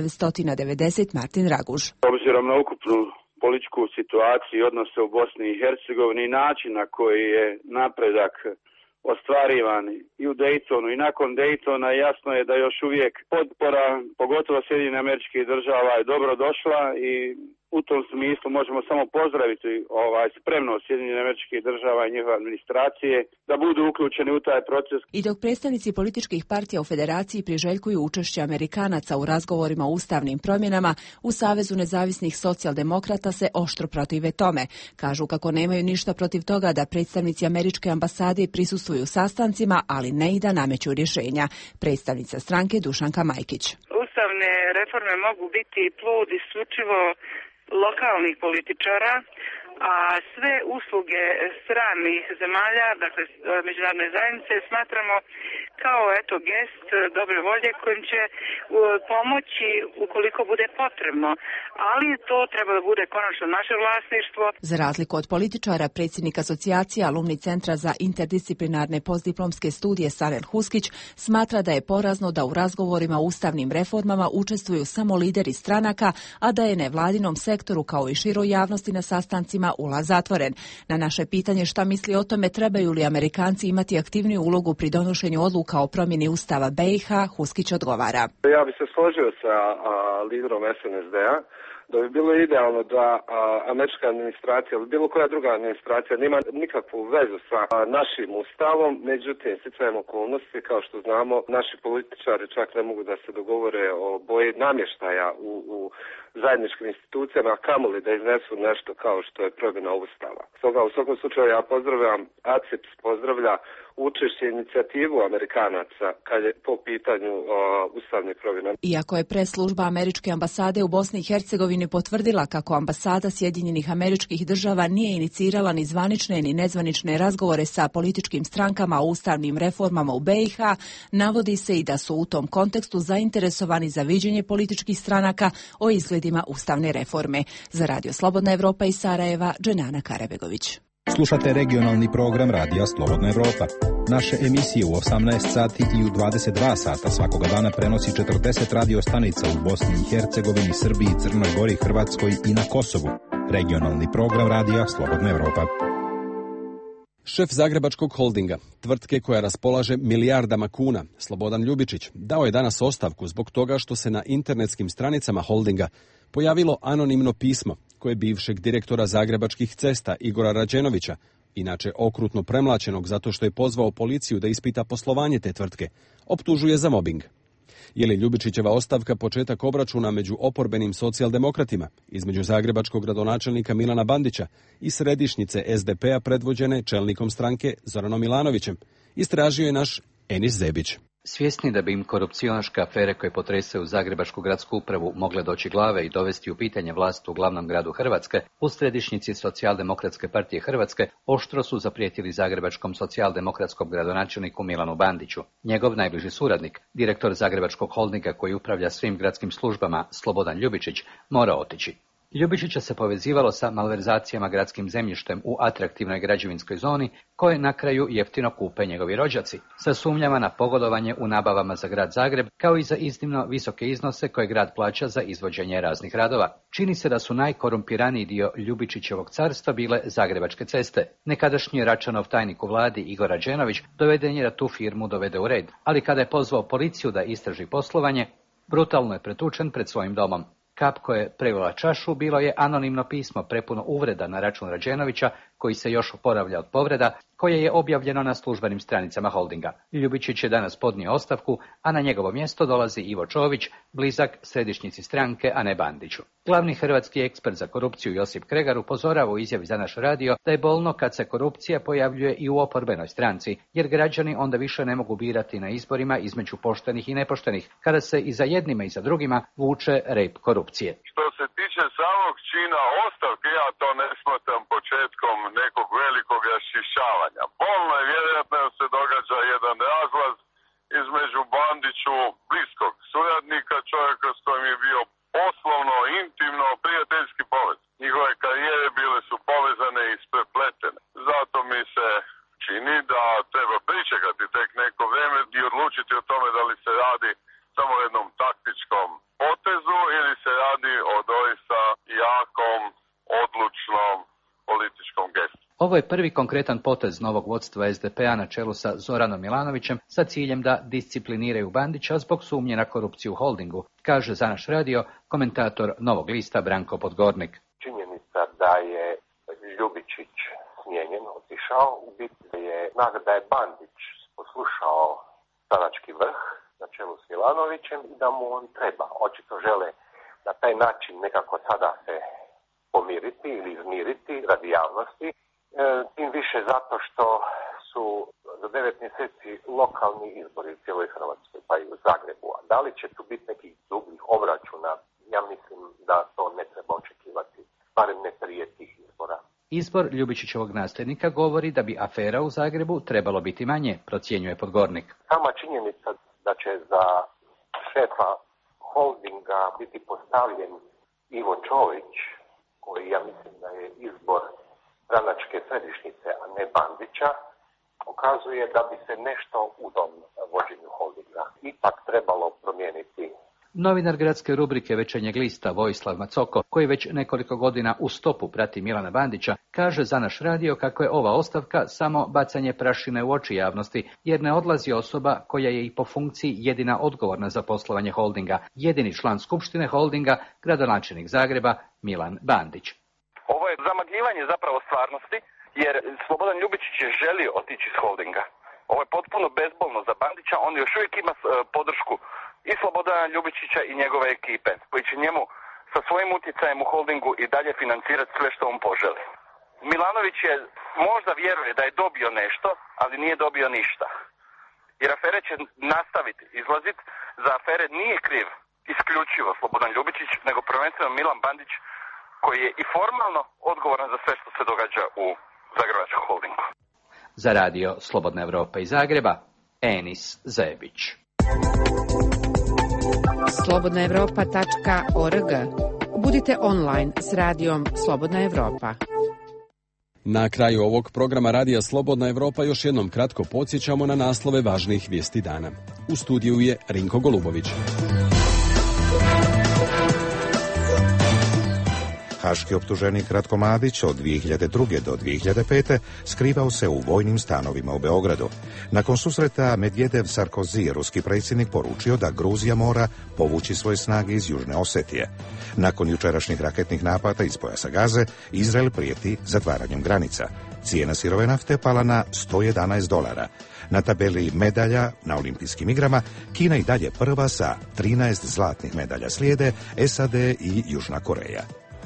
Speaker 11: 1990 Martin Raguž.
Speaker 14: Obzirom na ukupnu političku situaciju i odnose u Bosni i Hercegovini i način na koji je napredak ostvarivan i u Daytonu i nakon Daytona, jasno je da još uvijek potpora, pogotovo Sjedinjenih Američkih Država, je dobro došla i u tom smislu možemo samo pozdraviti spremnost Sjedinjenih Američkih Država i njihove administracije da budu uključeni u taj proces.
Speaker 11: I dok predstavnici političkih partija u federaciji priželjkuju učešće Amerikanaca u razgovorima o ustavnim promjenama, u Savezu nezavisnih socijaldemokrata se oštro protive tome. Kažu kako nemaju ništa protiv toga da predstavnici američke ambasade prisustvuju sastancima, ali ne i da nameću rješenja. Predstavnica stranke Dušanka Majkić.
Speaker 15: Ustavne reforme mogu biti plod isključivo lokalnih političara, a sve usluge stranih zemalja, dakle međunarodne zajednice, smatramo kao gest dobre volje kojim će pomoći ukoliko bude potrebno, ali to treba da bude konačno naše vlasništvo.
Speaker 11: Za razliku od političara, predsjednik asocijacije Alumni centra za interdisciplinarne postdiplomske studije Sanel Huskić smatra da je porazno da u razgovorima o ustavnim reformama učestvuju samo lideri stranaka, a da je nevladinom sektoru kao i široj javnosti na sastancima ulaz zatvoren. Na naše pitanje šta misli o tome trebaju li Amerikanci imati aktivniju ulogu pri donošenju odluka o promjeni ustava BiH, Huskić odgovara.
Speaker 7: Ja bi se složio sa liderom SNSD-a da bi bilo idealno da američka administracija ili bilo koja druga administracija nema nikakvu vezu sa našim ustavom, međutim, sticajem okolnosti, kao što znamo, naši političari čak ne mogu da se dogovore o boji namještaja u zajedničkim institucijama, a kamoli da iznesu nešto kao što je promjena ustava. Stoga u svakom slučaju ja pozdravljam, ACIPS pozdravlja učešće inicijativu Amerikanaca kad je po pitanju ustavnih promjena.
Speaker 11: Iako je preslužba američke ambasade u Bosni i Hercegovini potvrdila kako ambasada Sjedinjenih Američkih Država nije inicirala ni zvanične ni nezvanične razgovore sa političkim strankama o ustavnim reformama u BiH, navodi se i da su u tom kontekstu zainteresovani za viđenje političkih stranaka o izgledima ustavne reforme. Za Radio Slobodna Evropa iz Sarajeva, Dženana Karabegović.
Speaker 16: Slušate regionalni program Radija Slobodna Evropa. Naše emisije u 18 sati i u 22 sata svakoga dana prenosi 40 radio stanica u Bosni i Hercegovini, Srbiji, Crnoj Gori, Hrvatskoj i na Kosovu. Regionalni program Radija Slobodna Evropa.
Speaker 1: Šef Zagrebačkog holdinga, tvrtke koja raspolaže milijardama kuna, Slobodan Ljubičić, dao je danas ostavku zbog toga što se na internetskim stranicama holdinga pojavilo anonimno pismo koje bivšeg direktora Zagrebačkih cesta Igora Rađenovića, inače okrutno premlaćenog zato što je pozvao policiju da ispita poslovanje te tvrtke, optužuje za mobing. Je li Ljubičićeva ostavka početak obračuna među oporbenim socijaldemokratima, između zagrebačkog gradonačelnika Milana Bandića i središnjice SDP-a predvođene čelnikom stranke Zoranom Milanovićem, istražio je naš Enis Zebić.
Speaker 17: Svjesni da bi im korupcionaške afere koje potresaju Zagrebačku gradsku upravu mogle doći glave i dovesti u pitanje vlast u glavnom gradu Hrvatske, u središnjici Socijaldemokratske partije Hrvatske oštro su zaprijetili zagrebačkom socijaldemokratskom gradonačelniku Milanu Bandiću. Njegov najbliži suradnik, direktor Zagrebačkog holdinga koji upravlja svim gradskim službama, Slobodan Ljubičić, mora otići. Ljubičića se povezivalo sa malverzacijama gradskim zemljištem u atraktivnoj građevinskoj zoni, koje na kraju jeftino kupe njegovi rođaci, sa sumnjama na pogodovanje u nabavama za grad Zagreb, kao i za iznimno visoke iznose koje grad plaća za izvođenje raznih radova. Čini se da su najkorumpiraniji dio Ljubičićevog carstva bile Zagrebačke ceste. Nekadašnji Račanov tajnik u vladi Igor Rađenović doveden je da tu firmu dovede u red, ali kada je pozvao policiju da istraži poslovanje, brutalno je pretučen pred svojim domom. Kap koje je prelila čašu bilo je anonimno pismo prepuno uvreda na račun Rađenovića, koji se još oporavlja od povreda, koje je objavljeno na službenim stranicama holdinga. Ljubičić je danas podnio ostavku, a na njegovo mjesto dolazi Ivo Čović, blizak središnjici stranke, a ne Bandiću. Glavni hrvatski ekspert za korupciju Josip Kregar upozorava u izjavi za naš radio da je bolno kad se korupcija pojavljuje i u oporbenoj stranci, jer građani onda više ne mogu birati na izborima između poštenih i nepoštenih, kada se i za jednima i za drugima vuče rep korupcije.
Speaker 18: Što se tiče samog čina ostavke, ja to ne smatram početkom nekog velikog raščišćavanja. Bolno je vjerojatno da se događa jedan razlaz između Bandiću bliskog suradnika, čovjeka s kojim je bio poslovno, intimno, prijateljski povezan. Njihove karijere bile su povezane i isprepletene. Zato mi se čini da treba pričekati tek neko vrijeme i odlučiti o tome da li se radi samo o jednom taktičkom potezu ili se radi o doista jakom, odlučnom političkom gestu.
Speaker 17: Ovo je prvi konkretan potez novog vodstva SDP-a na čelu sa Zoranom Milanovićem sa ciljem da discipliniraju Bandića zbog sumnje na korupciju u holdingu, kaže za naš radio komentator Novog lista Branko Podgornik.
Speaker 19: Činjenica da je Ljubičić smijenjen, otišao, u biti je znak da je Bandić poslušao stranački vrh na čelu s Milanovićem i da mu on treba. Očito žele na taj način nekako sada se pomiriti ili izmiriti radi javnosti. Tim više zato što su za 9 mjeseci lokalni izbori u cijeloj Hrvatskoj, pa i u Zagrebu. A da li će tu biti nekih dugih obračuna? Ja mislim da to ne treba očekivati, barem ne prije tih izbora.
Speaker 17: Izbor Ljubičićevog nasljednika govori da bi afera u Zagrebu trebalo biti manje, procjenjuje Podgornik.
Speaker 19: Sama činjenica da će za šefa holdinga biti postavljen Ivo Čović, koji ja mislim da je izbor stranačke središnjice, a ne Bandića, pokazuje da bi se nešto u tom vođenju holdinga ipak trebalo promijeniti.
Speaker 17: Novinar gradske rubrike Večernjeg lista Vojislav Macoko, koji već nekoliko godina u stopu prati Milana Bandića, kaže za naš radio kako je ova ostavka samo bacanje prašine u oči javnosti, jer ne odlazi osoba koja je i po funkciji jedina odgovorna za poslovanje holdinga, jedini član skupštine holdinga, gradonačelnik Zagreba Milan Bandić.
Speaker 8: Ovo je zamagljivanje zapravo stvarnosti, jer Slobodan Ljubičić je želio otići iz holdinga. Ovo je potpuno bezbolno za Bandića, on još uvijek ima podršku i Slobodana Ljubičića i njegove ekipe, koji će njemu sa svojim utjecajem u holdingu i dalje financirati sve što on poželi. Milanović je možda vjeruje da je dobio nešto, ali nije dobio ništa. Jer afere će nastaviti izlaziti. Za afere nije kriv isključivo Slobodan Ljubičić, nego prvenstveno Milan Bandić, koji je i formalno odgovoran za sve što se događa u Zagrebačkom holdingu.
Speaker 17: Za radio Slobodna Evropa iz Zagreba, Enis Zebić.
Speaker 4: slobodnaevropa.org. Budite online s radijom Slobodna Evropa.
Speaker 1: Na kraju ovog programa Radija Slobodna Evropa još jednom kratko podsjećamo na naslove važnih vijesti dana. U studiju je Rinko Golubović.
Speaker 3: Haški optuženik Ratko Mladić od 2002. do 2005. skrivao se u vojnim stanovima u Beogradu. Nakon susreta Medvedev-Sarkozy, ruski predsjednik poručio da Gruzija mora povući svoje snage iz Južne Osetije. Nakon jučerašnjih raketnih napada iz pojasa Gaze, Izrael prijeti zatvaranjem granica. Cijena sirove nafte pala na $111. Na tabeli medalja na olimpijskim igrama Kina i dalje prva sa 13 zlatnih medalja, slijede SAD i Južna Koreja.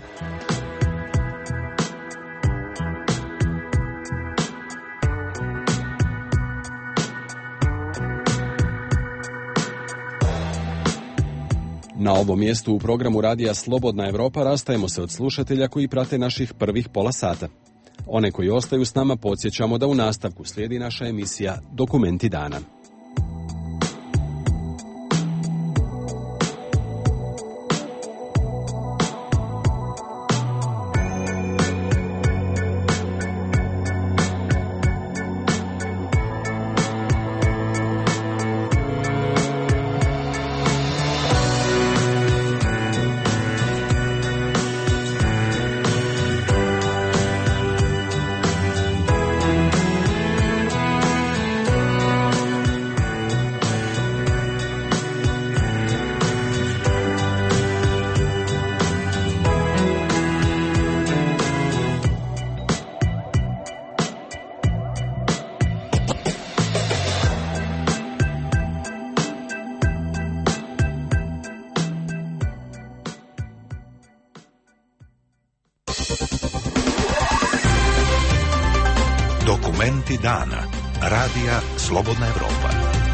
Speaker 1: Na ovom mjestu u programu Radija Slobodna Evropa rastajemo se od slušatelja koji prate naših prvih pola sata. One koji ostaju s nama podsjećamo da u nastavku slijedi naša emisija Dokumenti dana.
Speaker 3: Dokumenti dana. Radija Slobodna Evropa.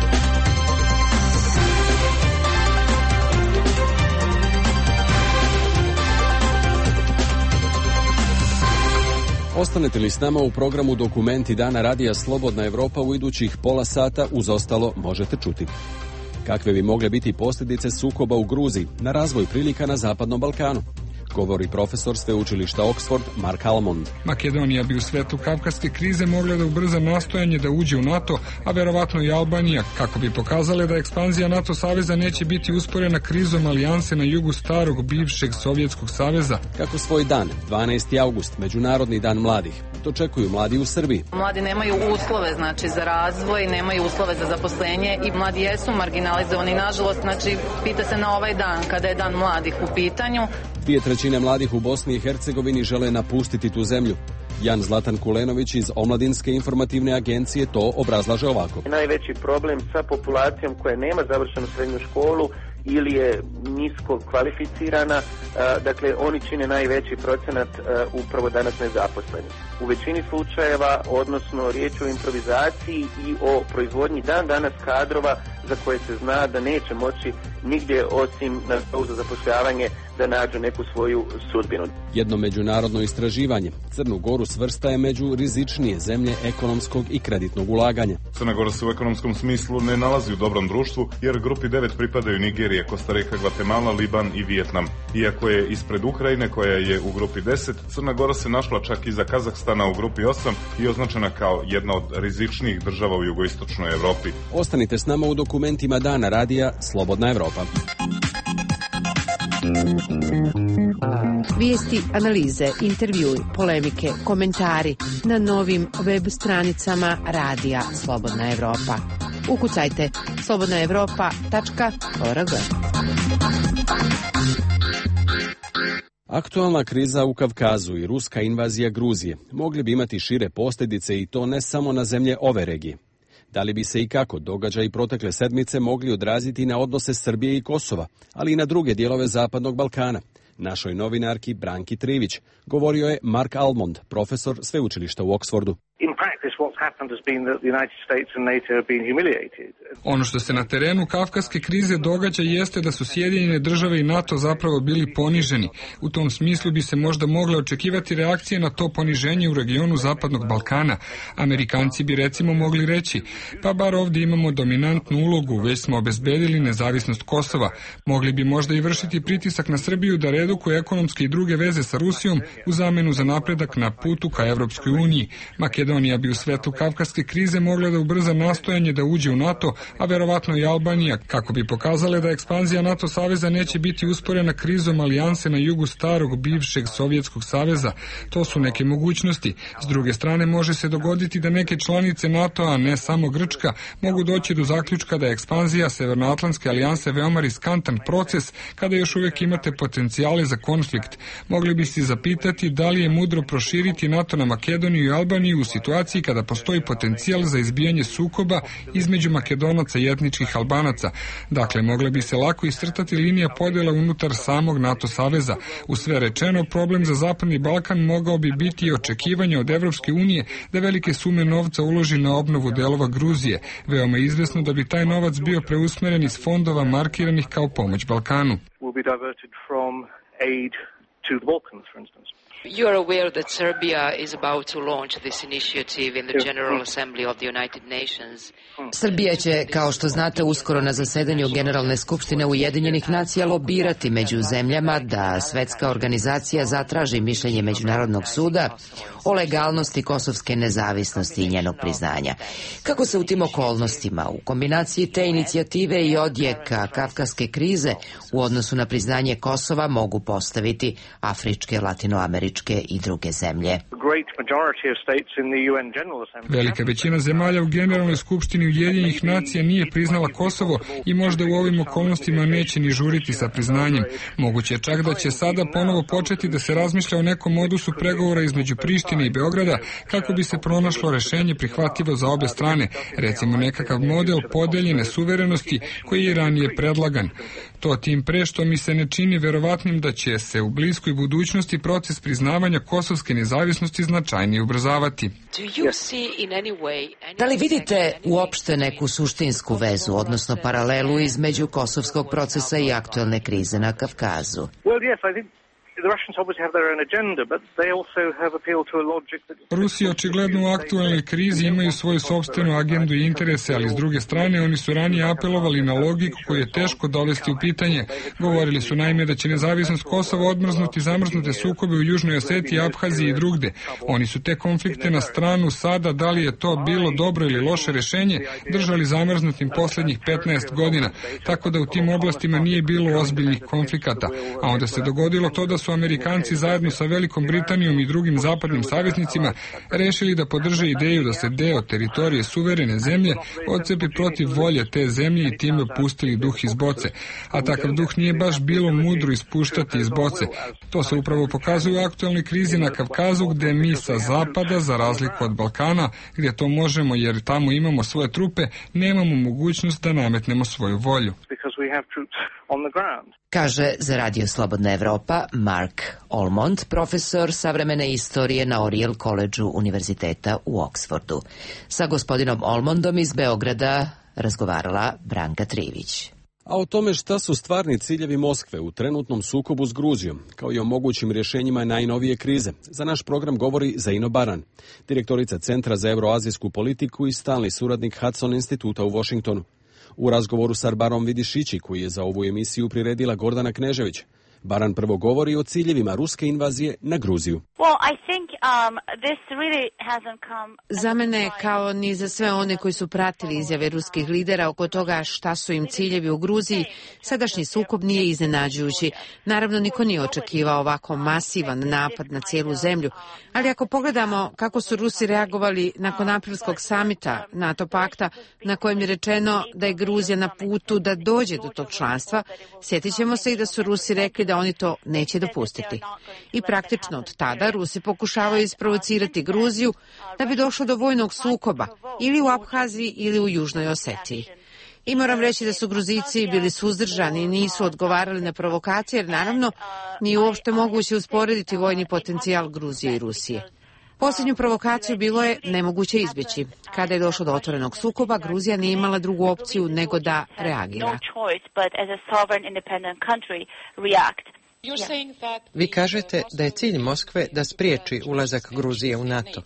Speaker 1: Ostanete li s nama u programu Dokumenti dana Radija Slobodna Evropa u idućih pola sata, uz ostalo možete čuti. Kakve bi mogle biti posljedice sukoba u Gruziji na razvoj prilika na Zapadnom Balkanu? Govori profesor sveučilišta Oxford Mark Almond.
Speaker 9: Makedonija bi u svetlu kavkaske krize mogla da ubrza nastojanje da uđe u NATO, a verovatno i Albanija, kako bi pokazale da ekspanzija NATO saveza neće biti usporena krizom alijanse na jugu starog bivšeg Sovjetskog saveza.
Speaker 1: Kako svoj dan, 12. august, Međunarodni dan mladih, dočekuju mladi u Srbiji.
Speaker 20: Mladi nemaju uslove, za razvoj, nemaju uslove za zaposlenje i mladi jesu marginalizovani, nažalost, pita se na ovaj dan, kada je dan mladih u pitanju.
Speaker 1: 2/3 mladih u Bosni i Hercegovini žele napustiti tu zemlju. Jan Zlatan Kulenović iz Omladinske informativne agencije to obrazlaže ovako.
Speaker 21: Najveći problem sa populacijom koja nema završenu srednju školu ili je nisko kvalificirana, dakle oni čine najveći procenat upravo danas nezaposleni. U većini slučajeva, odnosno riječ o improvizaciji i o proizvodnji danas kadrova za koje se zna da neće moći nigdje osim na zavodu za zapošljavanje da nađu neku svoju sudbinu.
Speaker 1: Jedno međunarodno istraživanje Crnu Goru svrstaje među rizičnije zemlje ekonomskog i kreditnog ulaganja.
Speaker 22: Crna Gora se u ekonomskom smislu ne nalazi u dobrom društvu, jer grupi 9 pripadaju Nigerije, Kostarika, Gvatemala, Liban i Vijetnam. Iako je ispred Ukrajine, koja je u grupi 10, Crna Gora se našla čak iza Kazahstana u grupi 8 i označena kao jedna od rizičnijih država u jugoistočnoj Evropi.
Speaker 1: Ostanite s nama u dokumentima dana Radija Slobodna Evropa.
Speaker 4: Vijesti, analize, intervjui, polemike, komentari na novim web stranicama Radija Slobodna Evropa. Ukucajte slobodnaevropa.org.
Speaker 1: Aktualna kriza u Kavkazu i ruska invazija Gruzije mogli bi imati šire posljedice i to ne samo na zemlje ove regije. Da li bi se i kako događaji protekle sedmice mogli odraziti na odnose Srbije i Kosova, ali i na druge dijelove Zapadnog Balkana? Našoj novinarki Branki Trivić govorio je Mark Almond, profesor sveučilišta u Oxfordu.
Speaker 9: Ono što se na terenu kavkaske krize događa jeste da su Sjedinjene države i NATO zapravo bili poniženi. U tom smislu bi se možda mogle očekivati reakcije na to poniženje u regionu Zapadnog Balkana. Amerikanci bi recimo mogli reći, pa bar ovdje imamo dominantnu ulogu, već smo obezbedili nezavisnost Kosova. Mogli bi možda i vršiti pritisak na Srbiju da redukuje ekonomske i druge veze sa Rusijom u zamenu za napredak na putu ka Evropskoj uniji. Makedonija bi u svetlu kavkaske krize mogla da ubrza nastojanje da uđe u NATO, a verovatno i Albanija, kako bi pokazale da ekspanzija NATO saveza neće biti usporena krizom alijanse na jugu starog bivšeg Sovjetskog saveza. To su neke mogućnosti. S druge strane, može se dogoditi da neke članice NATO, a ne samo Grčka, mogu doći do zaključka da je ekspanzija Severnoatlantske alijanse veoma riskantan proces kada još uvijek imate potencijale za konflikt. Mogli bi se zapitati da li je mudro proširiti NATO na Makedoniju i Albaniju u situaciji kada postoji potencijal za izbijanje sukoba između Makedonaca i etničkih Albanaca. Dakle, mogla bi se lako iscrtati linija podjela unutar samog NATO saveza. U sve rečeno, problem za Zapadni Balkan mogao bi biti i očekivanje od Evropske unije da velike sume novca uloži na obnovu delova Gruzije. Veoma je izvesno da bi taj novac bio preusmeren iz fondova markiranih kao pomoć Balkanu.
Speaker 23: You are aware that Serbia is about to launch this initiative in the General Assembly of the United Nations.
Speaker 24: Srbija će, kao što znate, uskoro na zasedanju Generalne skupštine Ujedinjenih nacija lobirati među zemljama da svetska organizacija zatraži mišljenje Međunarodnog suda o legalnosti kosovske nezavisnosti i njenog priznanja. Kako se u tim okolnostima, u kombinaciji te inicijative i odjeka kavkaske krize u odnosu na priznanje Kosova mogu postaviti afričke, latinoameričke i druge zemlje?
Speaker 9: Velika većina zemalja u Generalnoj skupštini Ujedinjenih nacija nije priznala Kosovo i možda u ovim okolnostima neće ni žuriti sa priznanjem. Moguće je čak da će sada ponovo početi da se razmišlja o nekom modusu pregovora između Prištine i Beograda kako bi se pronašlo rešenje prihvatljivo za obe strane, recimo nekakav model podeljene suverenosti koji je ranije predlagan. To tim pre što mi se ne čini verovatnim da će se u bliskoj budućnosti proces priznavanja kosovske nezavisnosti značajnije ubrzavati.
Speaker 24: Da li vidite uopšte neku suštinsku vezu, odnosno paralelu između kosovskog procesa i aktuelne krize na Kavkazu?
Speaker 9: Rusi očigledno u aktualnoj krizi imaju svoju sopstvenu agendu i interese, ali s druge strane oni su ranije apelovali na logiku koju je teško dovesti u pitanje. Govorili su naime da će nezavisnost Kosova odmrznuti zamrznute sukobe u Južnoj Osetiji, Abhaziji i drugde. Oni su te konflikte na stranu sada, da li je to bilo dobro ili loše rešenje, držali zamrznutim poslednjih 15 godina, tako da u tim oblastima nije bilo ozbiljnih konflikata. A onda se dogodilo to da su Amerikanci zajedno sa Velikom Britanijom i drugim zapadnim saveznicima rešili da podrže ideju da se deo teritorije suverene zemlje odcepi protiv volje te zemlje i time pustili duh iz boce. A takav duh nije baš bilo mudro ispuštati iz boce. To se upravo pokazuje u aktualnoj krizi na Kavkazu, gde mi sa zapada, za razliku od Balkana, gdje to možemo jer tamo imamo svoje trupe, nemamo mogućnost da nametnemo svoju volju.
Speaker 24: Kaže za Radio Slobodna Evropa Mark Almond, profesor savremene istorije na Oriel Collegeu Univerziteta u Oksfordu. Sa gospodinom Almondom iz Beograda razgovarala Branka Trivić.
Speaker 1: A o tome šta su stvarni ciljevi Moskve u trenutnom sukobu s Gruzijom, kao i o mogućim rješenjima najnovije krize, za naš program govori Zaino Baran, direktorica Centra za euroazijsku politiku i stalni suradnik Hudson instituta u Washingtonu. U razgovoru s Arbarom Vidišići, koji je za ovu emisiju priredila Gordana Knežević, Baran prvo govori o ciljevima ruske invazije na Gruziju.
Speaker 4: Za mene, kao ni za sve one koji su pratili izjave ruskih lidera oko toga šta su im ciljevi u Gruziji, sadašnji sukob nije iznenađujući. Naravno, niko nije očekivao ovako masivan napad na cijelu zemlju, ali ako pogledamo kako su Rusi reagovali nakon aprilskog samita NATO pakta, na kojem je rečeno da je Gruzija na putu da dođe do tog članstva, sjetit ćemo se i da su Rusi rekli da oni to neće dopustiti. I praktično od tada Rusi pokušavaju isprovocirati Gruziju da bi došlo do vojnog sukoba ili u Abhaziji ili u Južnoj Osetiji. I moram reći da su Gruzijci bili suzdržani i nisu odgovarali na provokacije, jer naravno nije uopšte moguće usporediti vojni potencijal Gruzije i Rusije. Posljednju provokaciju bilo je nemoguće izbjeći. Kada je došlo do otvorenog sukoba, Gruzija nije imala drugu opciju nego da reagira.
Speaker 2: Vi kažete da je cilj Moskve da spriječi ulazak Gruzije u NATO.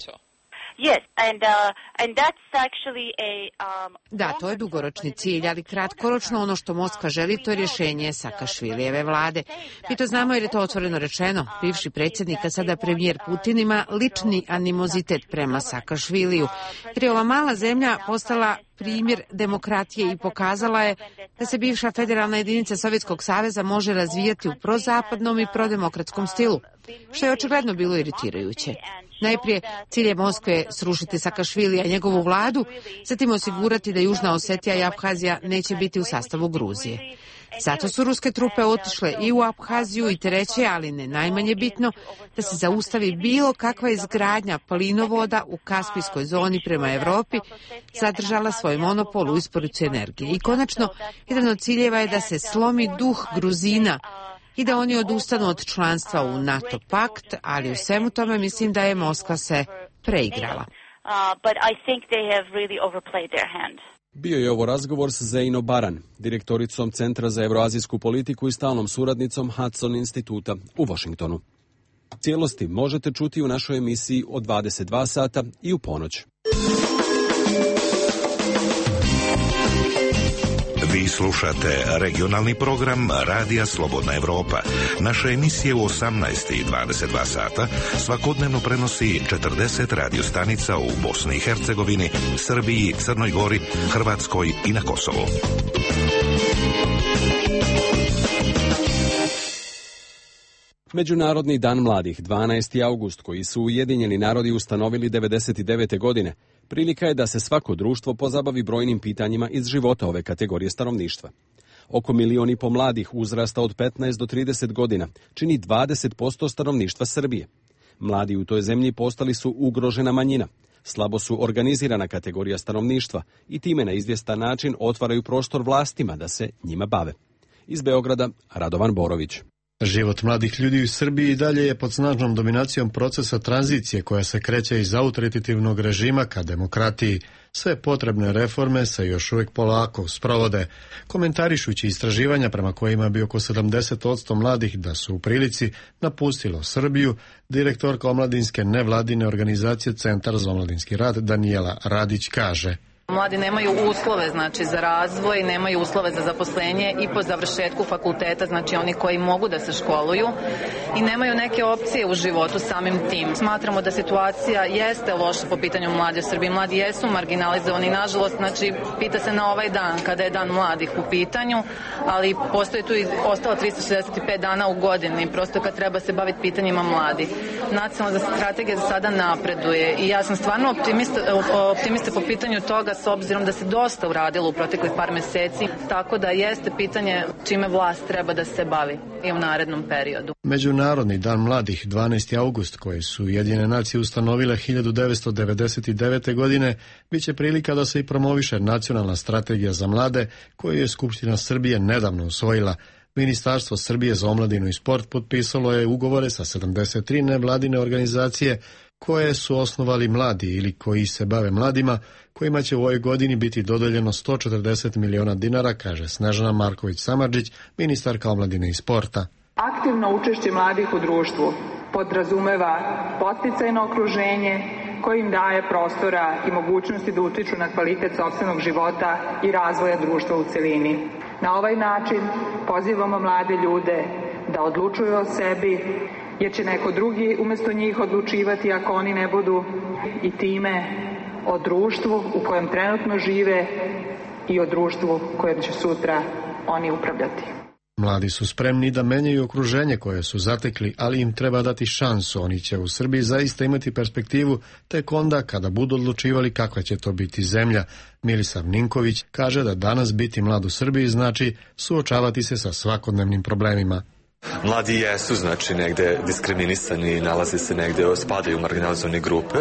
Speaker 4: Da, to je dugoročni cilj, ali kratkoročno ono što Moskva želi, to je rješenje Sakašvilijeve vlade. Mi to znamo jer je to otvoreno rečeno. Bivši predsjednik, a sada premijer Putin, ima lični animozitet prema Sakašviliju, jer je ova mala zemlja postala primjer demokratije i pokazala je da se bivša federalna jedinica Sovjetskog saveza može razvijati u prozapadnom i prodemokratskom stilu, što je očigledno bilo iritirajuće. Najprije, cilj je Moskve srušiti Sakašvilija i njegovu vladu, zatim osigurati da Južna Osetija i Abhazija neće biti u sastavu Gruzije. Zato su ruske trupe otišle i u Abhaziju i treće, ali ne najmanje bitno, da se zaustavi bilo kakva izgradnja plinovoda u Kaspijskoj zoni prema Evropi, zadržala svoj monopol u isporuci energije. I konačno, jedan od ciljeva je da se slomi duh Gruzina i da oni odustanu od članstva u NATO pakt, ali u svemu tome mislim da je Moskva se preigrala.
Speaker 1: Bio je ovo razgovor s Zaino Baran, direktoricom Centra za euroazijsku politiku i stalnom suradnicom Hudson instituta u Washingtonu. Cijelosti možete čuti u našoj emisiji od 22 sata i u ponoć.
Speaker 3: Vi slušate regionalni program Radija Slobodna Evropa. Naše emisije u 18 i 22 sata svakodnevno prenosi 40 radiostanica u Bosni i Hercegovini, Srbiji, Crnoj Gori, Hrvatskoj i na Kosovu.
Speaker 1: Međunarodni dan mladih, 12. august, koji su Ujedinjeni narodi ustanovili 1999. godine, prilika je da se svako društvo pozabavi brojnim pitanjima iz života ove kategorije stanovništva. Oko 1,5 miliona mladih uzrasta od 15 do 30 godina čini 20% stanovništva Srbije. Mladi u toj zemlji postali su ugrožena manjina, slabo su organizirana kategorija stanovništva i time na izvjestan način otvaraju prostor vlastima da se njima bave. Iz Beograda, Radovan Borović.
Speaker 5: Život mladih ljudi u Srbiji i dalje je pod snažnom dominacijom procesa tranzicije koja se kreće iz autoritativnog režima ka demokratiji. Sve potrebne reforme se još uvijek polako sprovode. Komentarišući istraživanja prema kojima bi oko 70% mladih da su u prilici napustilo Srbiju, direktorka omladinske nevladine organizacije Centar za omladinski rad Danijela Radić kaže:
Speaker 20: Mladi nemaju uslove za razvoj, nemaju uslove za zaposlenje i po završetku fakulteta, oni koji mogu da se školuju i nemaju neke opcije u životu samim tim. Smatramo da situacija jeste loša po pitanju mladih u Srbiji. Mladi jesu marginalizovani, nažalost, pita se na ovaj dan kada je dan mladih u pitanju, ali postoji tu i ostalo 365 dana u godini, prosto kad treba se baviti pitanjima mladih. Nacionalna strategija za sada napreduje i ja sam stvarno optimista po pitanju toga, s obzirom da se dosta uradilo u proteklih par meseci, tako da jeste pitanje čime vlast treba da se bavi i u narednom periodu.
Speaker 5: Međunarodni dan mladih, 12. august, koje su Ujedinjene nacije ustanovile 1999. godine, bit će prilika da se i promoviše nacionalna strategija za mlade, koju je Skupština Srbije nedavno usvojila. Ministarstvo Srbije za omladinu i sport potpisalo je ugovore sa 73 nevladine organizacije koje su osnovali mladi ili koji se bave mladima, kojima će u ovoj godini biti dodeljeno 140 miliona dinara, kaže Snežana Marković-Samardžić, ministarka omladine i sporta.
Speaker 6: Aktivno učešće mladih u društvu podrazumeva podsticajno okruženje koje im daje prostora i mogućnosti da utiču na kvalitet sopstvenog života i razvoja društva u celini. Na ovaj način pozivamo mlade ljude da odlučuju o sebi, jer će neko drugi umesto njih odlučivati ako oni ne budu, i time o društvu u kojem trenutno žive i o društvu kojem će sutra oni upravljati.
Speaker 5: Mladi su spremni da menjaju okruženje koje su zatekli, ali im treba dati šansu. Oni će u Srbiji zaista imati perspektivu tek onda kada budu odlučivali kakva će to biti zemlja. Milisav Ninković kaže da danas biti mlad u Srbiji znači suočavati se sa svakodnevnim problemima.
Speaker 10: Mladi jesu, negde diskriminisani, nalaze se negde, spadaju u marginalizovane grupe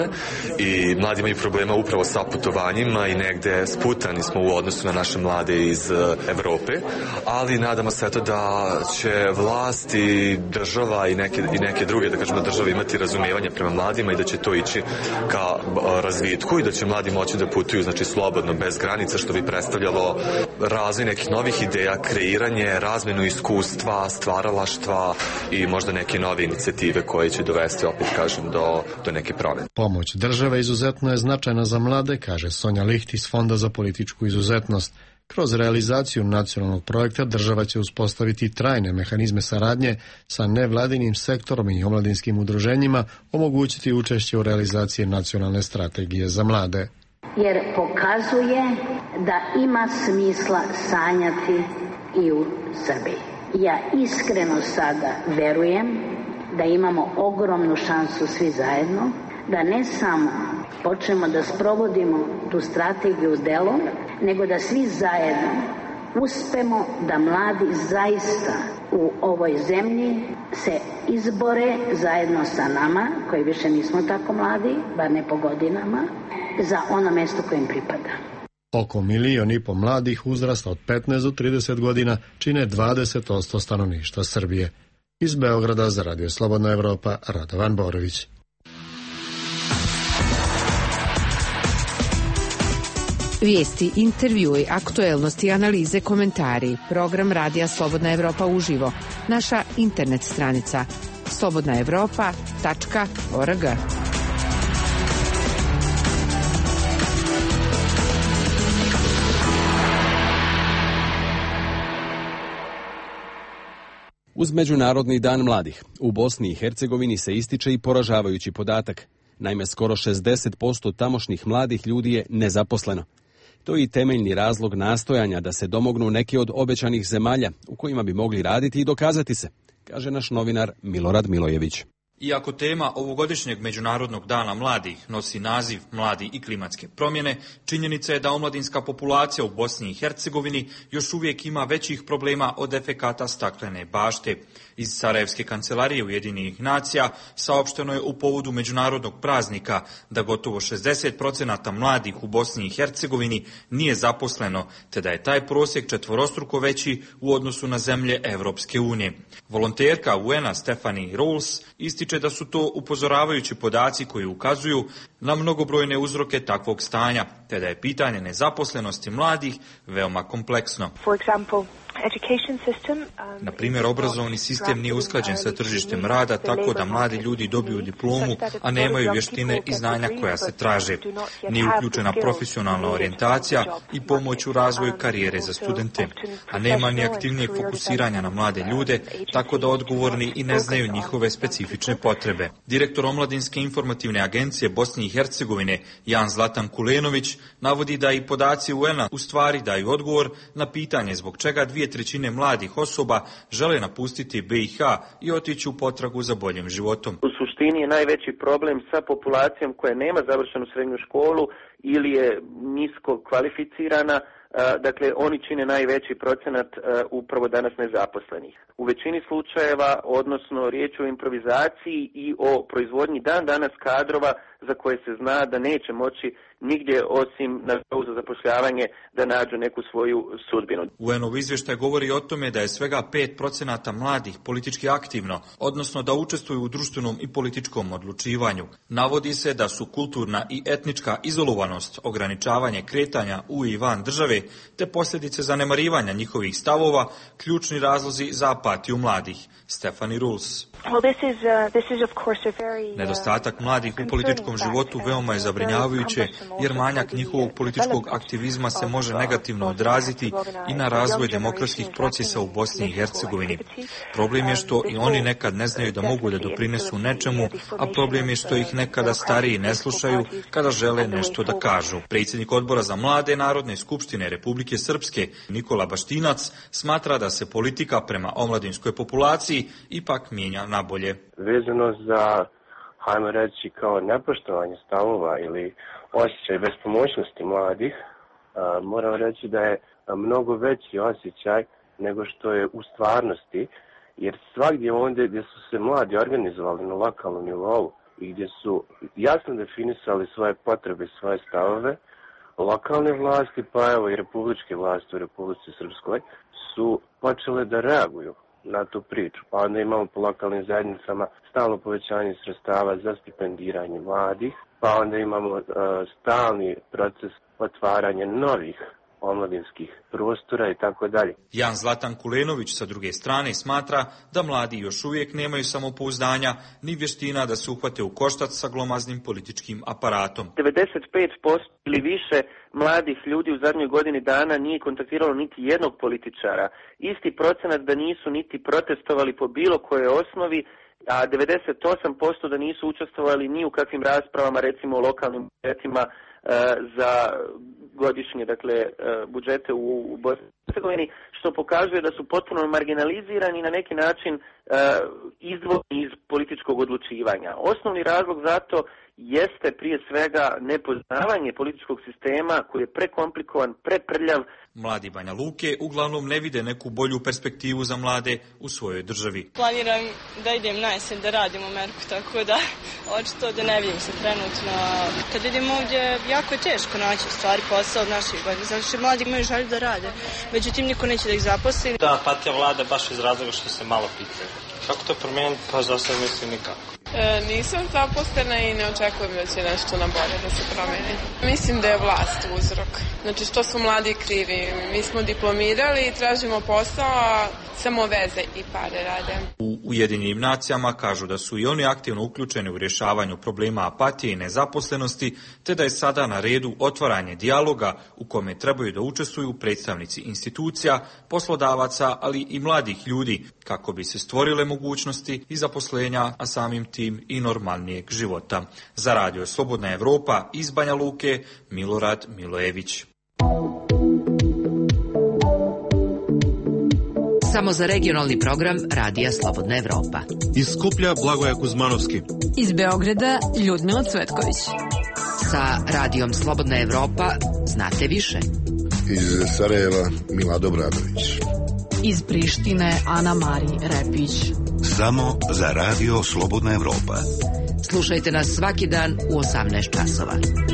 Speaker 10: i mladi imaju problema upravo sa putovanjima i negde sputani smo u odnosu na naše mlade iz Evrope, ali nadamo se da će vlast i država i neke druge, da kažemo, države imati razumijevanje prema mladima i da će to ići ka razvitku i da će mladi moći da putuju slobodno, bez granica, što bi predstavljalo razvoj nekih novih ideja, kreiranje, razmenu iskustva, stvaralaštva i možda neke nove inicijative koje će dovesti, opet kažem, do neke promjene.
Speaker 5: Pomoć države izuzetno je značajna za mlade, kaže Sonja Licht iz Fonda za političku izuzetnost. Kroz realizaciju nacionalnog projekta država će uspostaviti trajne mehanizme saradnje sa nevladinim sektorom i omladinskim udruženjima, omogućiti učešće u realizaciji nacionalne strategije za mlade.
Speaker 12: Jer pokazuje da ima smisla sanjati i u Srbiji. Ja iskreno sada verujem da imamo ogromnu šansu svi zajedno, da ne samo počnemo da sprovodimo tu strategiju u delo, nego da svi zajedno uspemo da mladi zaista u ovoj zemlji se izbore zajedno sa nama, koji više nismo tako mladi, bar ne po godinama, za ono mesto koje im pripada.
Speaker 5: Oko 1,5 miliona mladih uzrasta od 15 do 30 godina čine 20% stanovništva Srbije. Iz Beograda za Radio Slobodna Evropa, Radovan Borović.
Speaker 4: Vijesti, intervjui, aktuelnosti, analize, komentari. Program Radija Slobodna Evropa uživo. Naša internet stranica slobodnaevropa.org.
Speaker 1: Uz Međunarodni dan mladih, u Bosni i Hercegovini se ističe i poražavajući podatak. Naime, skoro 60% tamošnjih mladih ljudi je nezaposleno. To je i temeljni razlog nastojanja da se domognu neke od obećanih zemalja u kojima bi mogli raditi i dokazati se. kaže naš novinar Milorad Milojević.
Speaker 7: Iako tema ovogodišnjeg Međunarodnog dana mladih nosi naziv Mladi i klimatske promjene, činjenica je da omladinska populacija u Bosni i Hercegovini još uvijek ima većih problema od efekata staklene bašte. Iz Sarajevske kancelarije Ujedinjenih nacija saopšteno je u povodu međunarodnog praznika da gotovo 60% mladih u Bosni i Hercegovini nije zaposleno, te da je taj prosjek četvorostruko veći u odnosu na zemlje Evropske unije. Volonterka UN-a Stephanie Rouls ističe da su to upozoravajući podaci koji ukazuju na mnogobrojne uzroke takvog stanja, te da je pitanje nezaposlenosti mladih veoma kompleksno. Na primjer, obrazovni sistem nije usklađen sa tržištem rada tako da mladi ljudi dobiju diplomu, a nemaju vještine i znanja koja se traže. Nije uključena profesionalna orijentacija i pomoć u razvoju karijere za studente, a nema ni aktivnijeg fokusiranja na mlade ljude, tako da odgovorni i ne znaju njihove specifične potrebe. Direktor Omladinske informativne agencije Bosne i Hercegovine Jan Zlatan Kulenović navodi da i podaci UN-a u stvari daju odgovor na pitanje zbog čega 2/3 mladih osoba žele napustiti BiH i otići u potragu za boljim životom.
Speaker 21: U suštini je najveći problem sa populacijom koja nema završenu srednju školu ili je nisko kvalificirana. Dakle, oni čine najveći procenat upravo danas nezaposlenih. U većini slučajeva, odnosno riječ o improvizaciji i o proizvodnji danas kadrova za koje se zna da neće moći nigdje osim na zavodu za zapošljavanje da nađu neku svoju sudbinu.
Speaker 7: UN-ov izvještaj govori o tome da je svega 5% mladih politički aktivno, odnosno da učestvuju u društvenom i političkom odlučivanju. Navodi se da su kulturna i etnička izolovanost, ograničavanje kretanja u i van države, te posljedice zanemarivanja njihovih stavova ključni razlozi za apatiju mladih. Stephanie Rouls. Nedostatak mladih u političkom životu veoma je zabrinjavajuće, jer manjak njihovog političkog aktivizma se može negativno odraziti i na razvoj demokratskih procesa u Bosni i Hercegovini. Problem je što i oni nekad ne znaju da mogu da doprinesu nečemu, a problem je što ih nekada stariji ne slušaju kada žele nešto da kažu. Predsjednik odbora za mlade Narodne skupštine Republike Srpske Nikola Baštinac smatra da se politika prema omladinskoj populaciji ipak mijenja na bolje.
Speaker 13: Vezano za, hajmo reći, kao nepoštovanje stavova ili osjećaj bespomoćnosti mladih, moram reći da je mnogo veći osjećaj nego što je u stvarnosti, jer svagdje ondje gdje su se mladi organizovali na lokalnom nivou i gdje su jasno definisali svoje potrebe i svoje stavove, lokalne vlasti, pa evo i republičke vlasti u Republici Srpskoj su počele da reaguju na tu priču. Pa onda imamo po lokalnim zajednicama stalno povećanje sredstava za stipendiranje mladih, pa onda imamo stalni proces otvaranja novih omladinskih prostora i tako dalje.
Speaker 7: Jan Zlatan Kulenović sa druge strane smatra da mladi još uvijek nemaju samopouzdanja ni vještina da se uhvate u koštac sa glomaznim političkim aparatom.
Speaker 21: 95% ili više mladih ljudi u zadnjoj godini dana nije kontaktiralo niti jednog političara. Isti procenat da nisu niti protestovali po bilo kojoj osnovi, a 98% da nisu učestvovali ni u kakvim raspravama, recimo o lokalnim budžetima za godišnje, dakle, budžete u Bosni i Hercegovini, što pokazuje da su potpuno marginalizirani i na neki način izdvojeni iz političkog odlučivanja. Osnovni razlog za to jeste prije svega nepoznavanje političkog sistema koji je prekomplikovan, preprljav.
Speaker 7: Mladi Banja Luke uglavnom ne vide neku bolju perspektivu za mlade u svojoj državi.
Speaker 14: Planiram da idem na jesen da radim u Ameriku, tako da očito da ne vidim se trenutno. Kad idem ovdje, jako je teško naći stvari posao od naših godina, zato što mladi imaju želju da rade, međutim niko neće da ih zaposli.
Speaker 15: Da, apatija vlada baš iz razloga što se malo pitaju. Kako to promijeniti? Pa za sad mislim nikako.
Speaker 25: Nisam zaposlena i ne očekujem da će nešto na bolje da se promijeni. Mislim da je vlast uzrok. Znači što su mladi krivi. Mi smo diplomirali i tražimo posao, a samo veze i pare rade.
Speaker 7: U Ujedinjenim nacijama kažu da su i oni aktivno uključeni u rješavanju problema apatije i nezaposlenosti, te da je sada na redu otvaranje dijaloga u kome trebaju da učestvuju predstavnici institucija, poslodavaca, ali i mladih ljudi, kako bi se stvorile mogućnosti i zaposlenja, a samim tim i normalnijeg života. Za Radio Slobodna Evropa iz Banja Luke, Milorad Milojević.
Speaker 24: Samo za regionalni program Radija Slobodna Evropa.
Speaker 8: Iz Skuplja Blagoja Kuzmanovski.
Speaker 11: Iz Beograda Ljudmila Cvetković.
Speaker 24: Sa Radijom Slobodna Evropa znate više.
Speaker 16: Iz Sarajeva Milado Bradović.
Speaker 11: Iz Prištine Ana Mari Repić.
Speaker 18: Samo za Radio Slobodna Evropa.
Speaker 24: Slušajte nas svaki dan u 18 časova.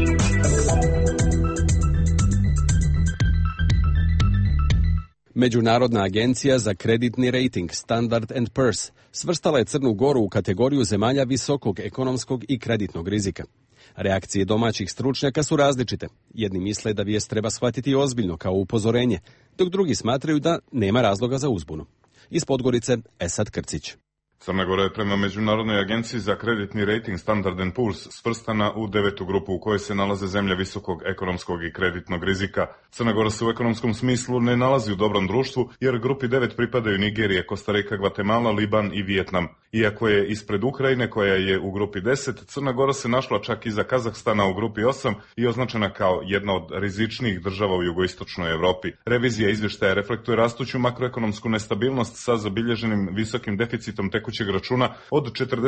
Speaker 1: Međunarodna agencija za kreditni rating Standard & Poor's svrstala je Crnu Goru u kategoriju zemalja visokog ekonomskog i kreditnog rizika. Reakcije domaćih stručnjaka su različite. Jedni misle da vijest treba shvatiti ozbiljno kao upozorenje, dok drugi smatraju da nema razloga za uzbunu. Iz Podgorice, Esad Krcić.
Speaker 22: Crna Gora je prema Međunarodnoj agenciji za kreditni rating Standard & Poor's svrstana u 9. grupu u kojoj se nalaze zemlje visokog ekonomskog i kreditnog rizika. Crna Gora se u ekonomskom smislu ne nalazi u dobrom društvu jer grupi 9 pripadaju Nigerije, Kostarika, Gvatemala, Liban i Vijetnam. Iako je ispred Ukrajine koja je u grupi 10, Crna Gora se našla čak iza Kazahstana u grupi 8 i označena kao jedna od rizičnijih država u jugoistočnoj Evropi. Revizija izvještaja reflektuje rastuću makroekonomsku nestabilnost sa zabilježenim visokim deficitom tekućeg računa od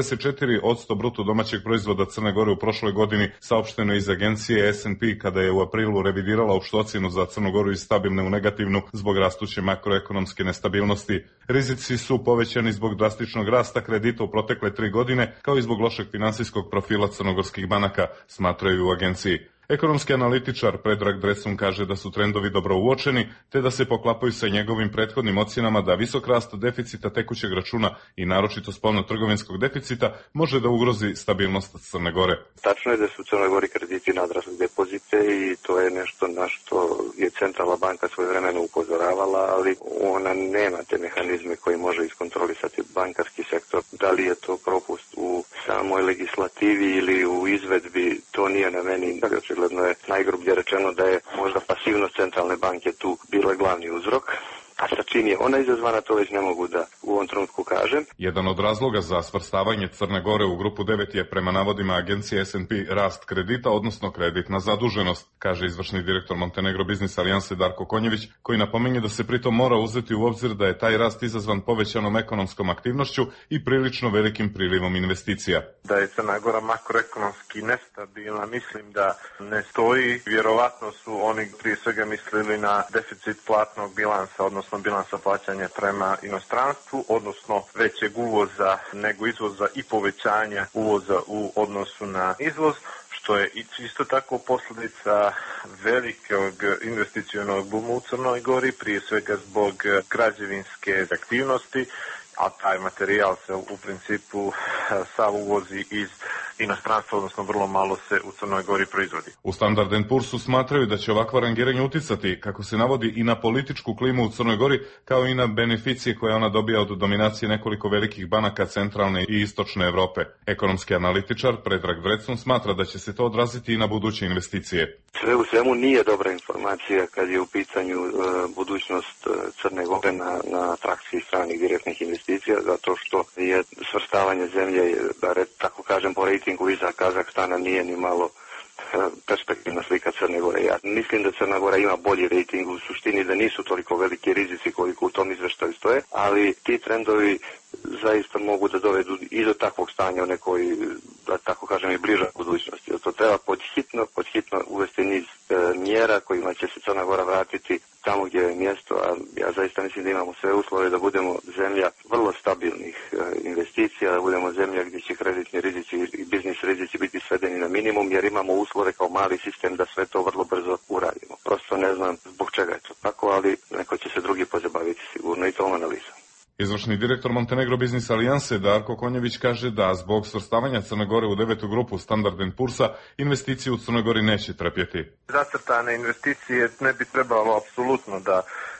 Speaker 22: 44% bruto domaćeg proizvoda Crne Gore u prošloj godini, saopšteno iz agencije S&P kada je u aprilu revidirala opštu ocjenu za Crnu Goru iz stabilne u negativnu zbog rastuće makroekonomske nestabilnosti. Rizici su povećani zbog drastičnog rasta kredita u protekle 3 godine, kao i zbog lošeg finansijskog profila crnogorskih banaka, smatraju u agenciji. Ekonomski analitičar Predrag Drecun kaže da su trendovi dobro uočeni, te da se poklapaju sa njegovim prethodnim ocjenama da visok rast deficita tekućeg računa i naročito spoljno-trgovinskog deficita može da ugrozi stabilnost Crne Gore.
Speaker 19: Tačno je da su u Crnoj Gori krediti nadrasli depozite i to je nešto na što je centralna banka svojevremeno upozoravala, ali ona nema te mehanizme koji može iskontrolisati bankarski sektor. Da li je to propust u samoj legislativi ili u izvedbi, to nije na meni. Očigledno je najgrublje rečeno da je možda pasivnost centralne banke tu bila glavni uzrok. A sa čim je ona izazvana, to već ne mogu da u ovom trenutku kažem.
Speaker 22: Jedan od razloga za svrstavanje Crne Gore u grupu 9 je prema navodima agencije S&P rast kredita, odnosno kreditna zaduženost, kaže izvršni direktor Montenegro Biznis Alijanse Darko Konjević, koji napominje da se pritom mora uzeti u obzir da je taj rast izazvan povećanom ekonomskom aktivnošću i prilično velikim prilivom investicija.
Speaker 26: Da je Crna Gora makroekonomski nestabilna, mislim da ne stoji. Vjerovatno su oni prije svega mislili na deficit platnog bilansa, odnosno bilansa plaćanja prema inostranstvu, odnosno većeg uvoza nego izvoza i povećanja uvoza u odnosu na izvoz, što je isto tako posljedica velikog investicionog buma u Crnoj Gori, prije svega zbog građevinske aktivnosti, a taj materijal se u principu sav uvozi iz inostranstva, odnosno vrlo malo se u Crnoj Gori proizvodi.
Speaker 22: U Standard & Poor'su smatraju da će ovakva rangiranja uticati, kako se navodi, i na političku klimu u Crnoj Gori, kao i na beneficije koje ona dobija od dominacije nekoliko velikih banaka centralne i istočne Evrope. Ekonomski analitičar Predrag Drecun smatra da će se to odraziti i na buduće investicije.
Speaker 19: Sve u svemu nije dobra informacija kad je u pitanju budućnost Crne Gore na atrakciji stranih direktnih investicija, zato što je svrstavanje zemlje, da tako kažem, po rejtingu iza Kazahstana nije ni malo perspektivna slika Crne Gore. Ja mislim da Crna Gora ima bolji rejting, u suštini da nisu toliko veliki rizici koliko u tom izveštaju stoje, ali ti trendovi zaista mogu da dovedu i do takvog stanja u nekoj, da tako kažem, i bliža budućnosti. To treba podhitno uvesti niz mjera kojima će se Crna Gora vratiti tamo gdje je mjesto, a ja zaista mislim da imamo sve uslove da budemo zemlja vrlo stabilnih investicija, da budemo zemlja gdje će kreditni rizici i biznis rizici biti svedeni na minimum, jer imamo uslove kao mali sistem da sve to vrlo brzo uradimo. Prosto ne znam zbog čega je to tako, ali neko će se drugi pozabaviti sigurno i tom analizom.
Speaker 22: Izvršni direktor Montenegro Biznis Alijanse Darko Konjević kaže da zbog svrstavanja Crne Gore u 9. grupu Standard & Poor'sa investicije u Crnoj Gori neće trpjeti.
Speaker 26: Zacrtane investicije ne bi trebalo apsolutno da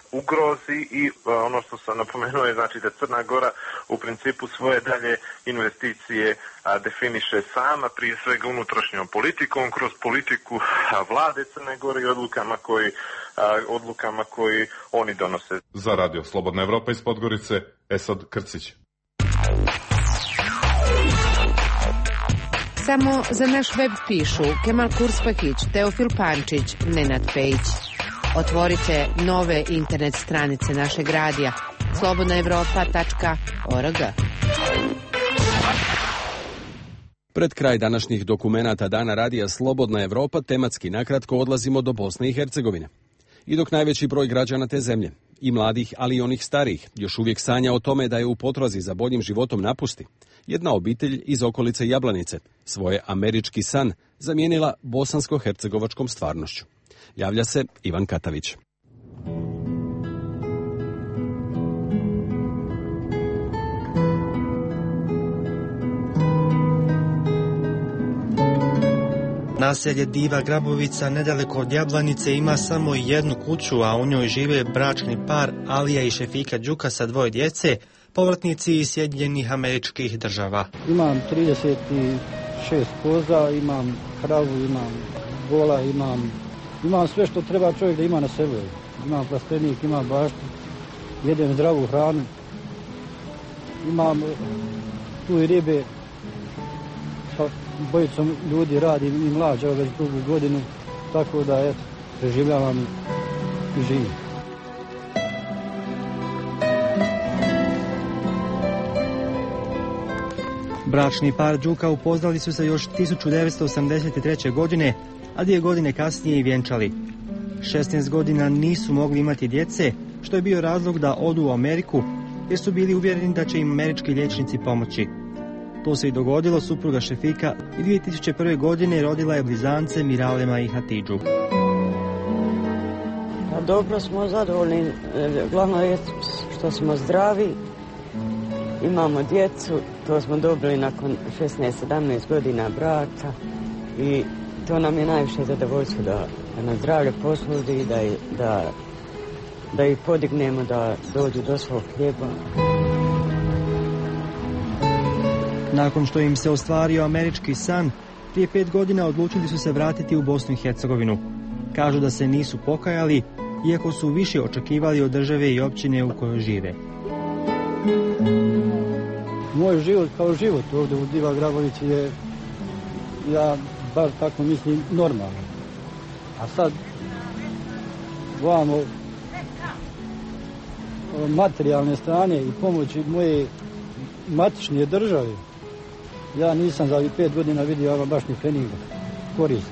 Speaker 26: ugrozi i ono što sam napomenuo je znači da Crna Gora u principu svoje dalje investicije definiše sama, prije svega unutrašnjom politikom, kroz politiku vlade Crne Gore i odlukama koji oni donose.
Speaker 22: Za Radio Slobodna Evropa iz Podgorice, Esad Krcić.
Speaker 4: Samo za naš web pišu Kemal Kurspakić, Teofil Pančić, Nenad Pejić. Otvorite nove internet stranice našeg radija slobodnaevropa.org.
Speaker 1: Pred kraj današnjih dokumenata Dana radija Slobodna Evropa tematski nakratko odlazimo do Bosne i Hercegovine. I dok najveći broj građana te zemlje, i mladih, ali i onih starijih, još uvijek sanja o tome da je u potrazi za boljim životom napusti, jedna obitelj iz okolice Jablanice svoje američki san zamijenila bosansko-hercegovačkom stvarnošću. Javlja se Ivan Katavić.
Speaker 2: Naselje Diva Grabovica nedaleko od Jablanice ima samo jednu kuću, a u njoj žive bračni par Alija i Šefika Đuka sa 2 djece, povratnici iz Sjedinjenih Američkih Država.
Speaker 3: Imam 36 koza, imam kravu, imam vola, imam sve što treba čovjek da ima na sebi. Imam plastenik, imam baštu, jedem zdravu hranu, imam tu i ribe. Sa bojicom ljudi radim i mlađa već drugu godinu, tako da eto, preživljavam i živim.
Speaker 2: Bračni par Đuka upoznali su se još 1983. godine, a 2 godine kasnije i vjenčali. 16 godina nisu mogli imati djece, što je bio razlog da odu u Ameriku, jer su bili uvjereni da će im američki liječnici pomoći. To se i dogodilo, supruga Šefika i 2001. godine rodila je blizance Miralema i Hatidžu.
Speaker 9: Pa dobro smo zadovoljni, glavno je što smo zdravi, imamo djecu, to smo dobili nakon 16-17 godina braka i to nam je najviše zadovoljstvo da nas zdravlje posluži i da ih podignemo da dođu do svog hljeba.
Speaker 2: Nakon što im se ostvario američki san, prije 5 godina odlučili su se vratiti u Bosnu i Hercegovinu. Kažu da se nisu pokajali, iako su više očekivali od države i općine u kojoj žive.
Speaker 3: Moj život kao život ovdje u Diva Grabovici je, ja bar tako mislim, normalan. A sad, vamo materijalne strane i pomoći moje matične države, ja nisam za ovih 5 godina vidio baš ni pfeniga korist.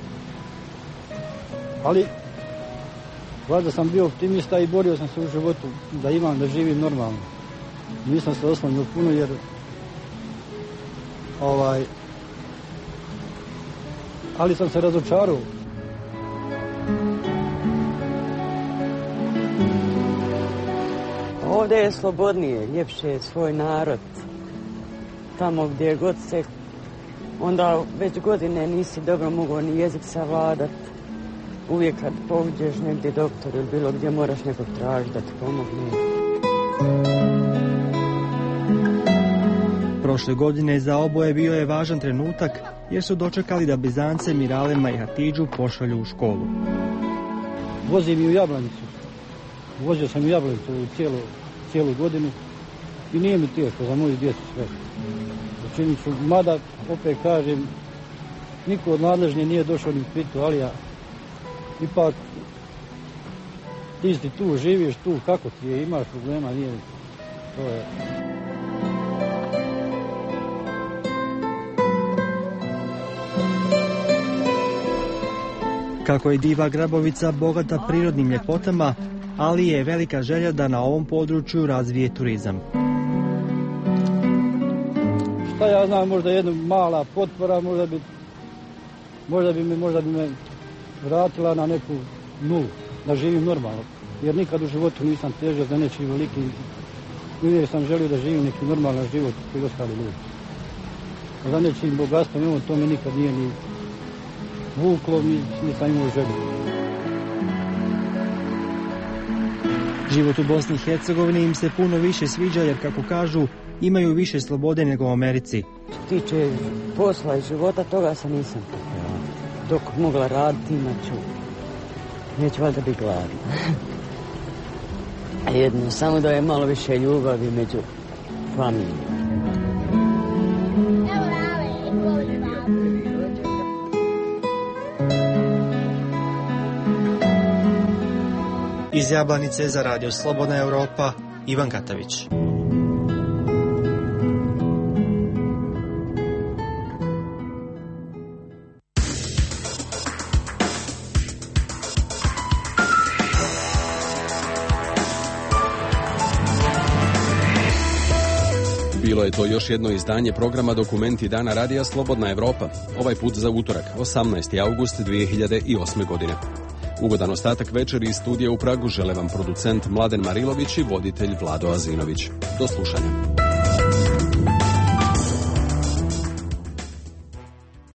Speaker 3: Ali, valjda sam bio optimista i borio sam se u životu da imam, da živim normalno. Nisam se oslonio puno jer ali sam se razočarao.
Speaker 9: Ovdje je slobodnije, ljepše je svoj narod. Tamo gdje god se, onda već godine nisi dobro mogao ni jezik savladat. Uvijek kad pođeš negdje doktor ili bilo gdje moraš nekog tražiti da ti pomogne.
Speaker 2: Prošle godine za oboje bio je važan trenutak jer su dočekali da blizance Miralema i Hatidžu pošalju u školu.
Speaker 3: Vozim i u Jablanicu. Vozio sam u Jablanicu cijelu godinu i nije mi teško za moju djecu sve. Učinit ću, mada opet kažem, niko od nadležnje nije došao ni pitu, ali ja ipak ti si tu, živiš tu, kako ti je, imaš problema, nije, to je...
Speaker 2: Kako je Diva Grabovica bogata prirodnim ljepotama, ali je velika želja da na ovom području razvije turizam.
Speaker 3: Šta ja znam, možda jedna mala potpora, možda bi me vratila na neku nulu, da živim normalno. Jer nikad u životu nisam težio za nečiji veliki, uvijek sam želio da živim neki normalan život koji ostali ljudi. Za nečijim bogatstvom, to me nikad nije ni vuklo, nisam imao želju.
Speaker 2: Život u Bosni i Hercegovini im se puno više sviđa jer, kako kažu, imaju više slobode nego u Americi.
Speaker 9: Što tiče posla i života, toga se nisam pokajala. Dok mogla raditi, neću valjda biti gladna. Jedno, samo da je malo više ljubavi među familijom.
Speaker 2: Iz Jablanice za Radio Slobodna Evropa, Ivan Katavić.
Speaker 1: Bilo je to još jedno izdanje programa Dokumenti dana radija Slobodna Evropa, ovaj put za utorak, 18. august 2008. godine. Ugodan ostatak večeri iz studija u Pragu žele vam producent Mladen Marilović i voditelj Vlado Azinović. Do slušanja.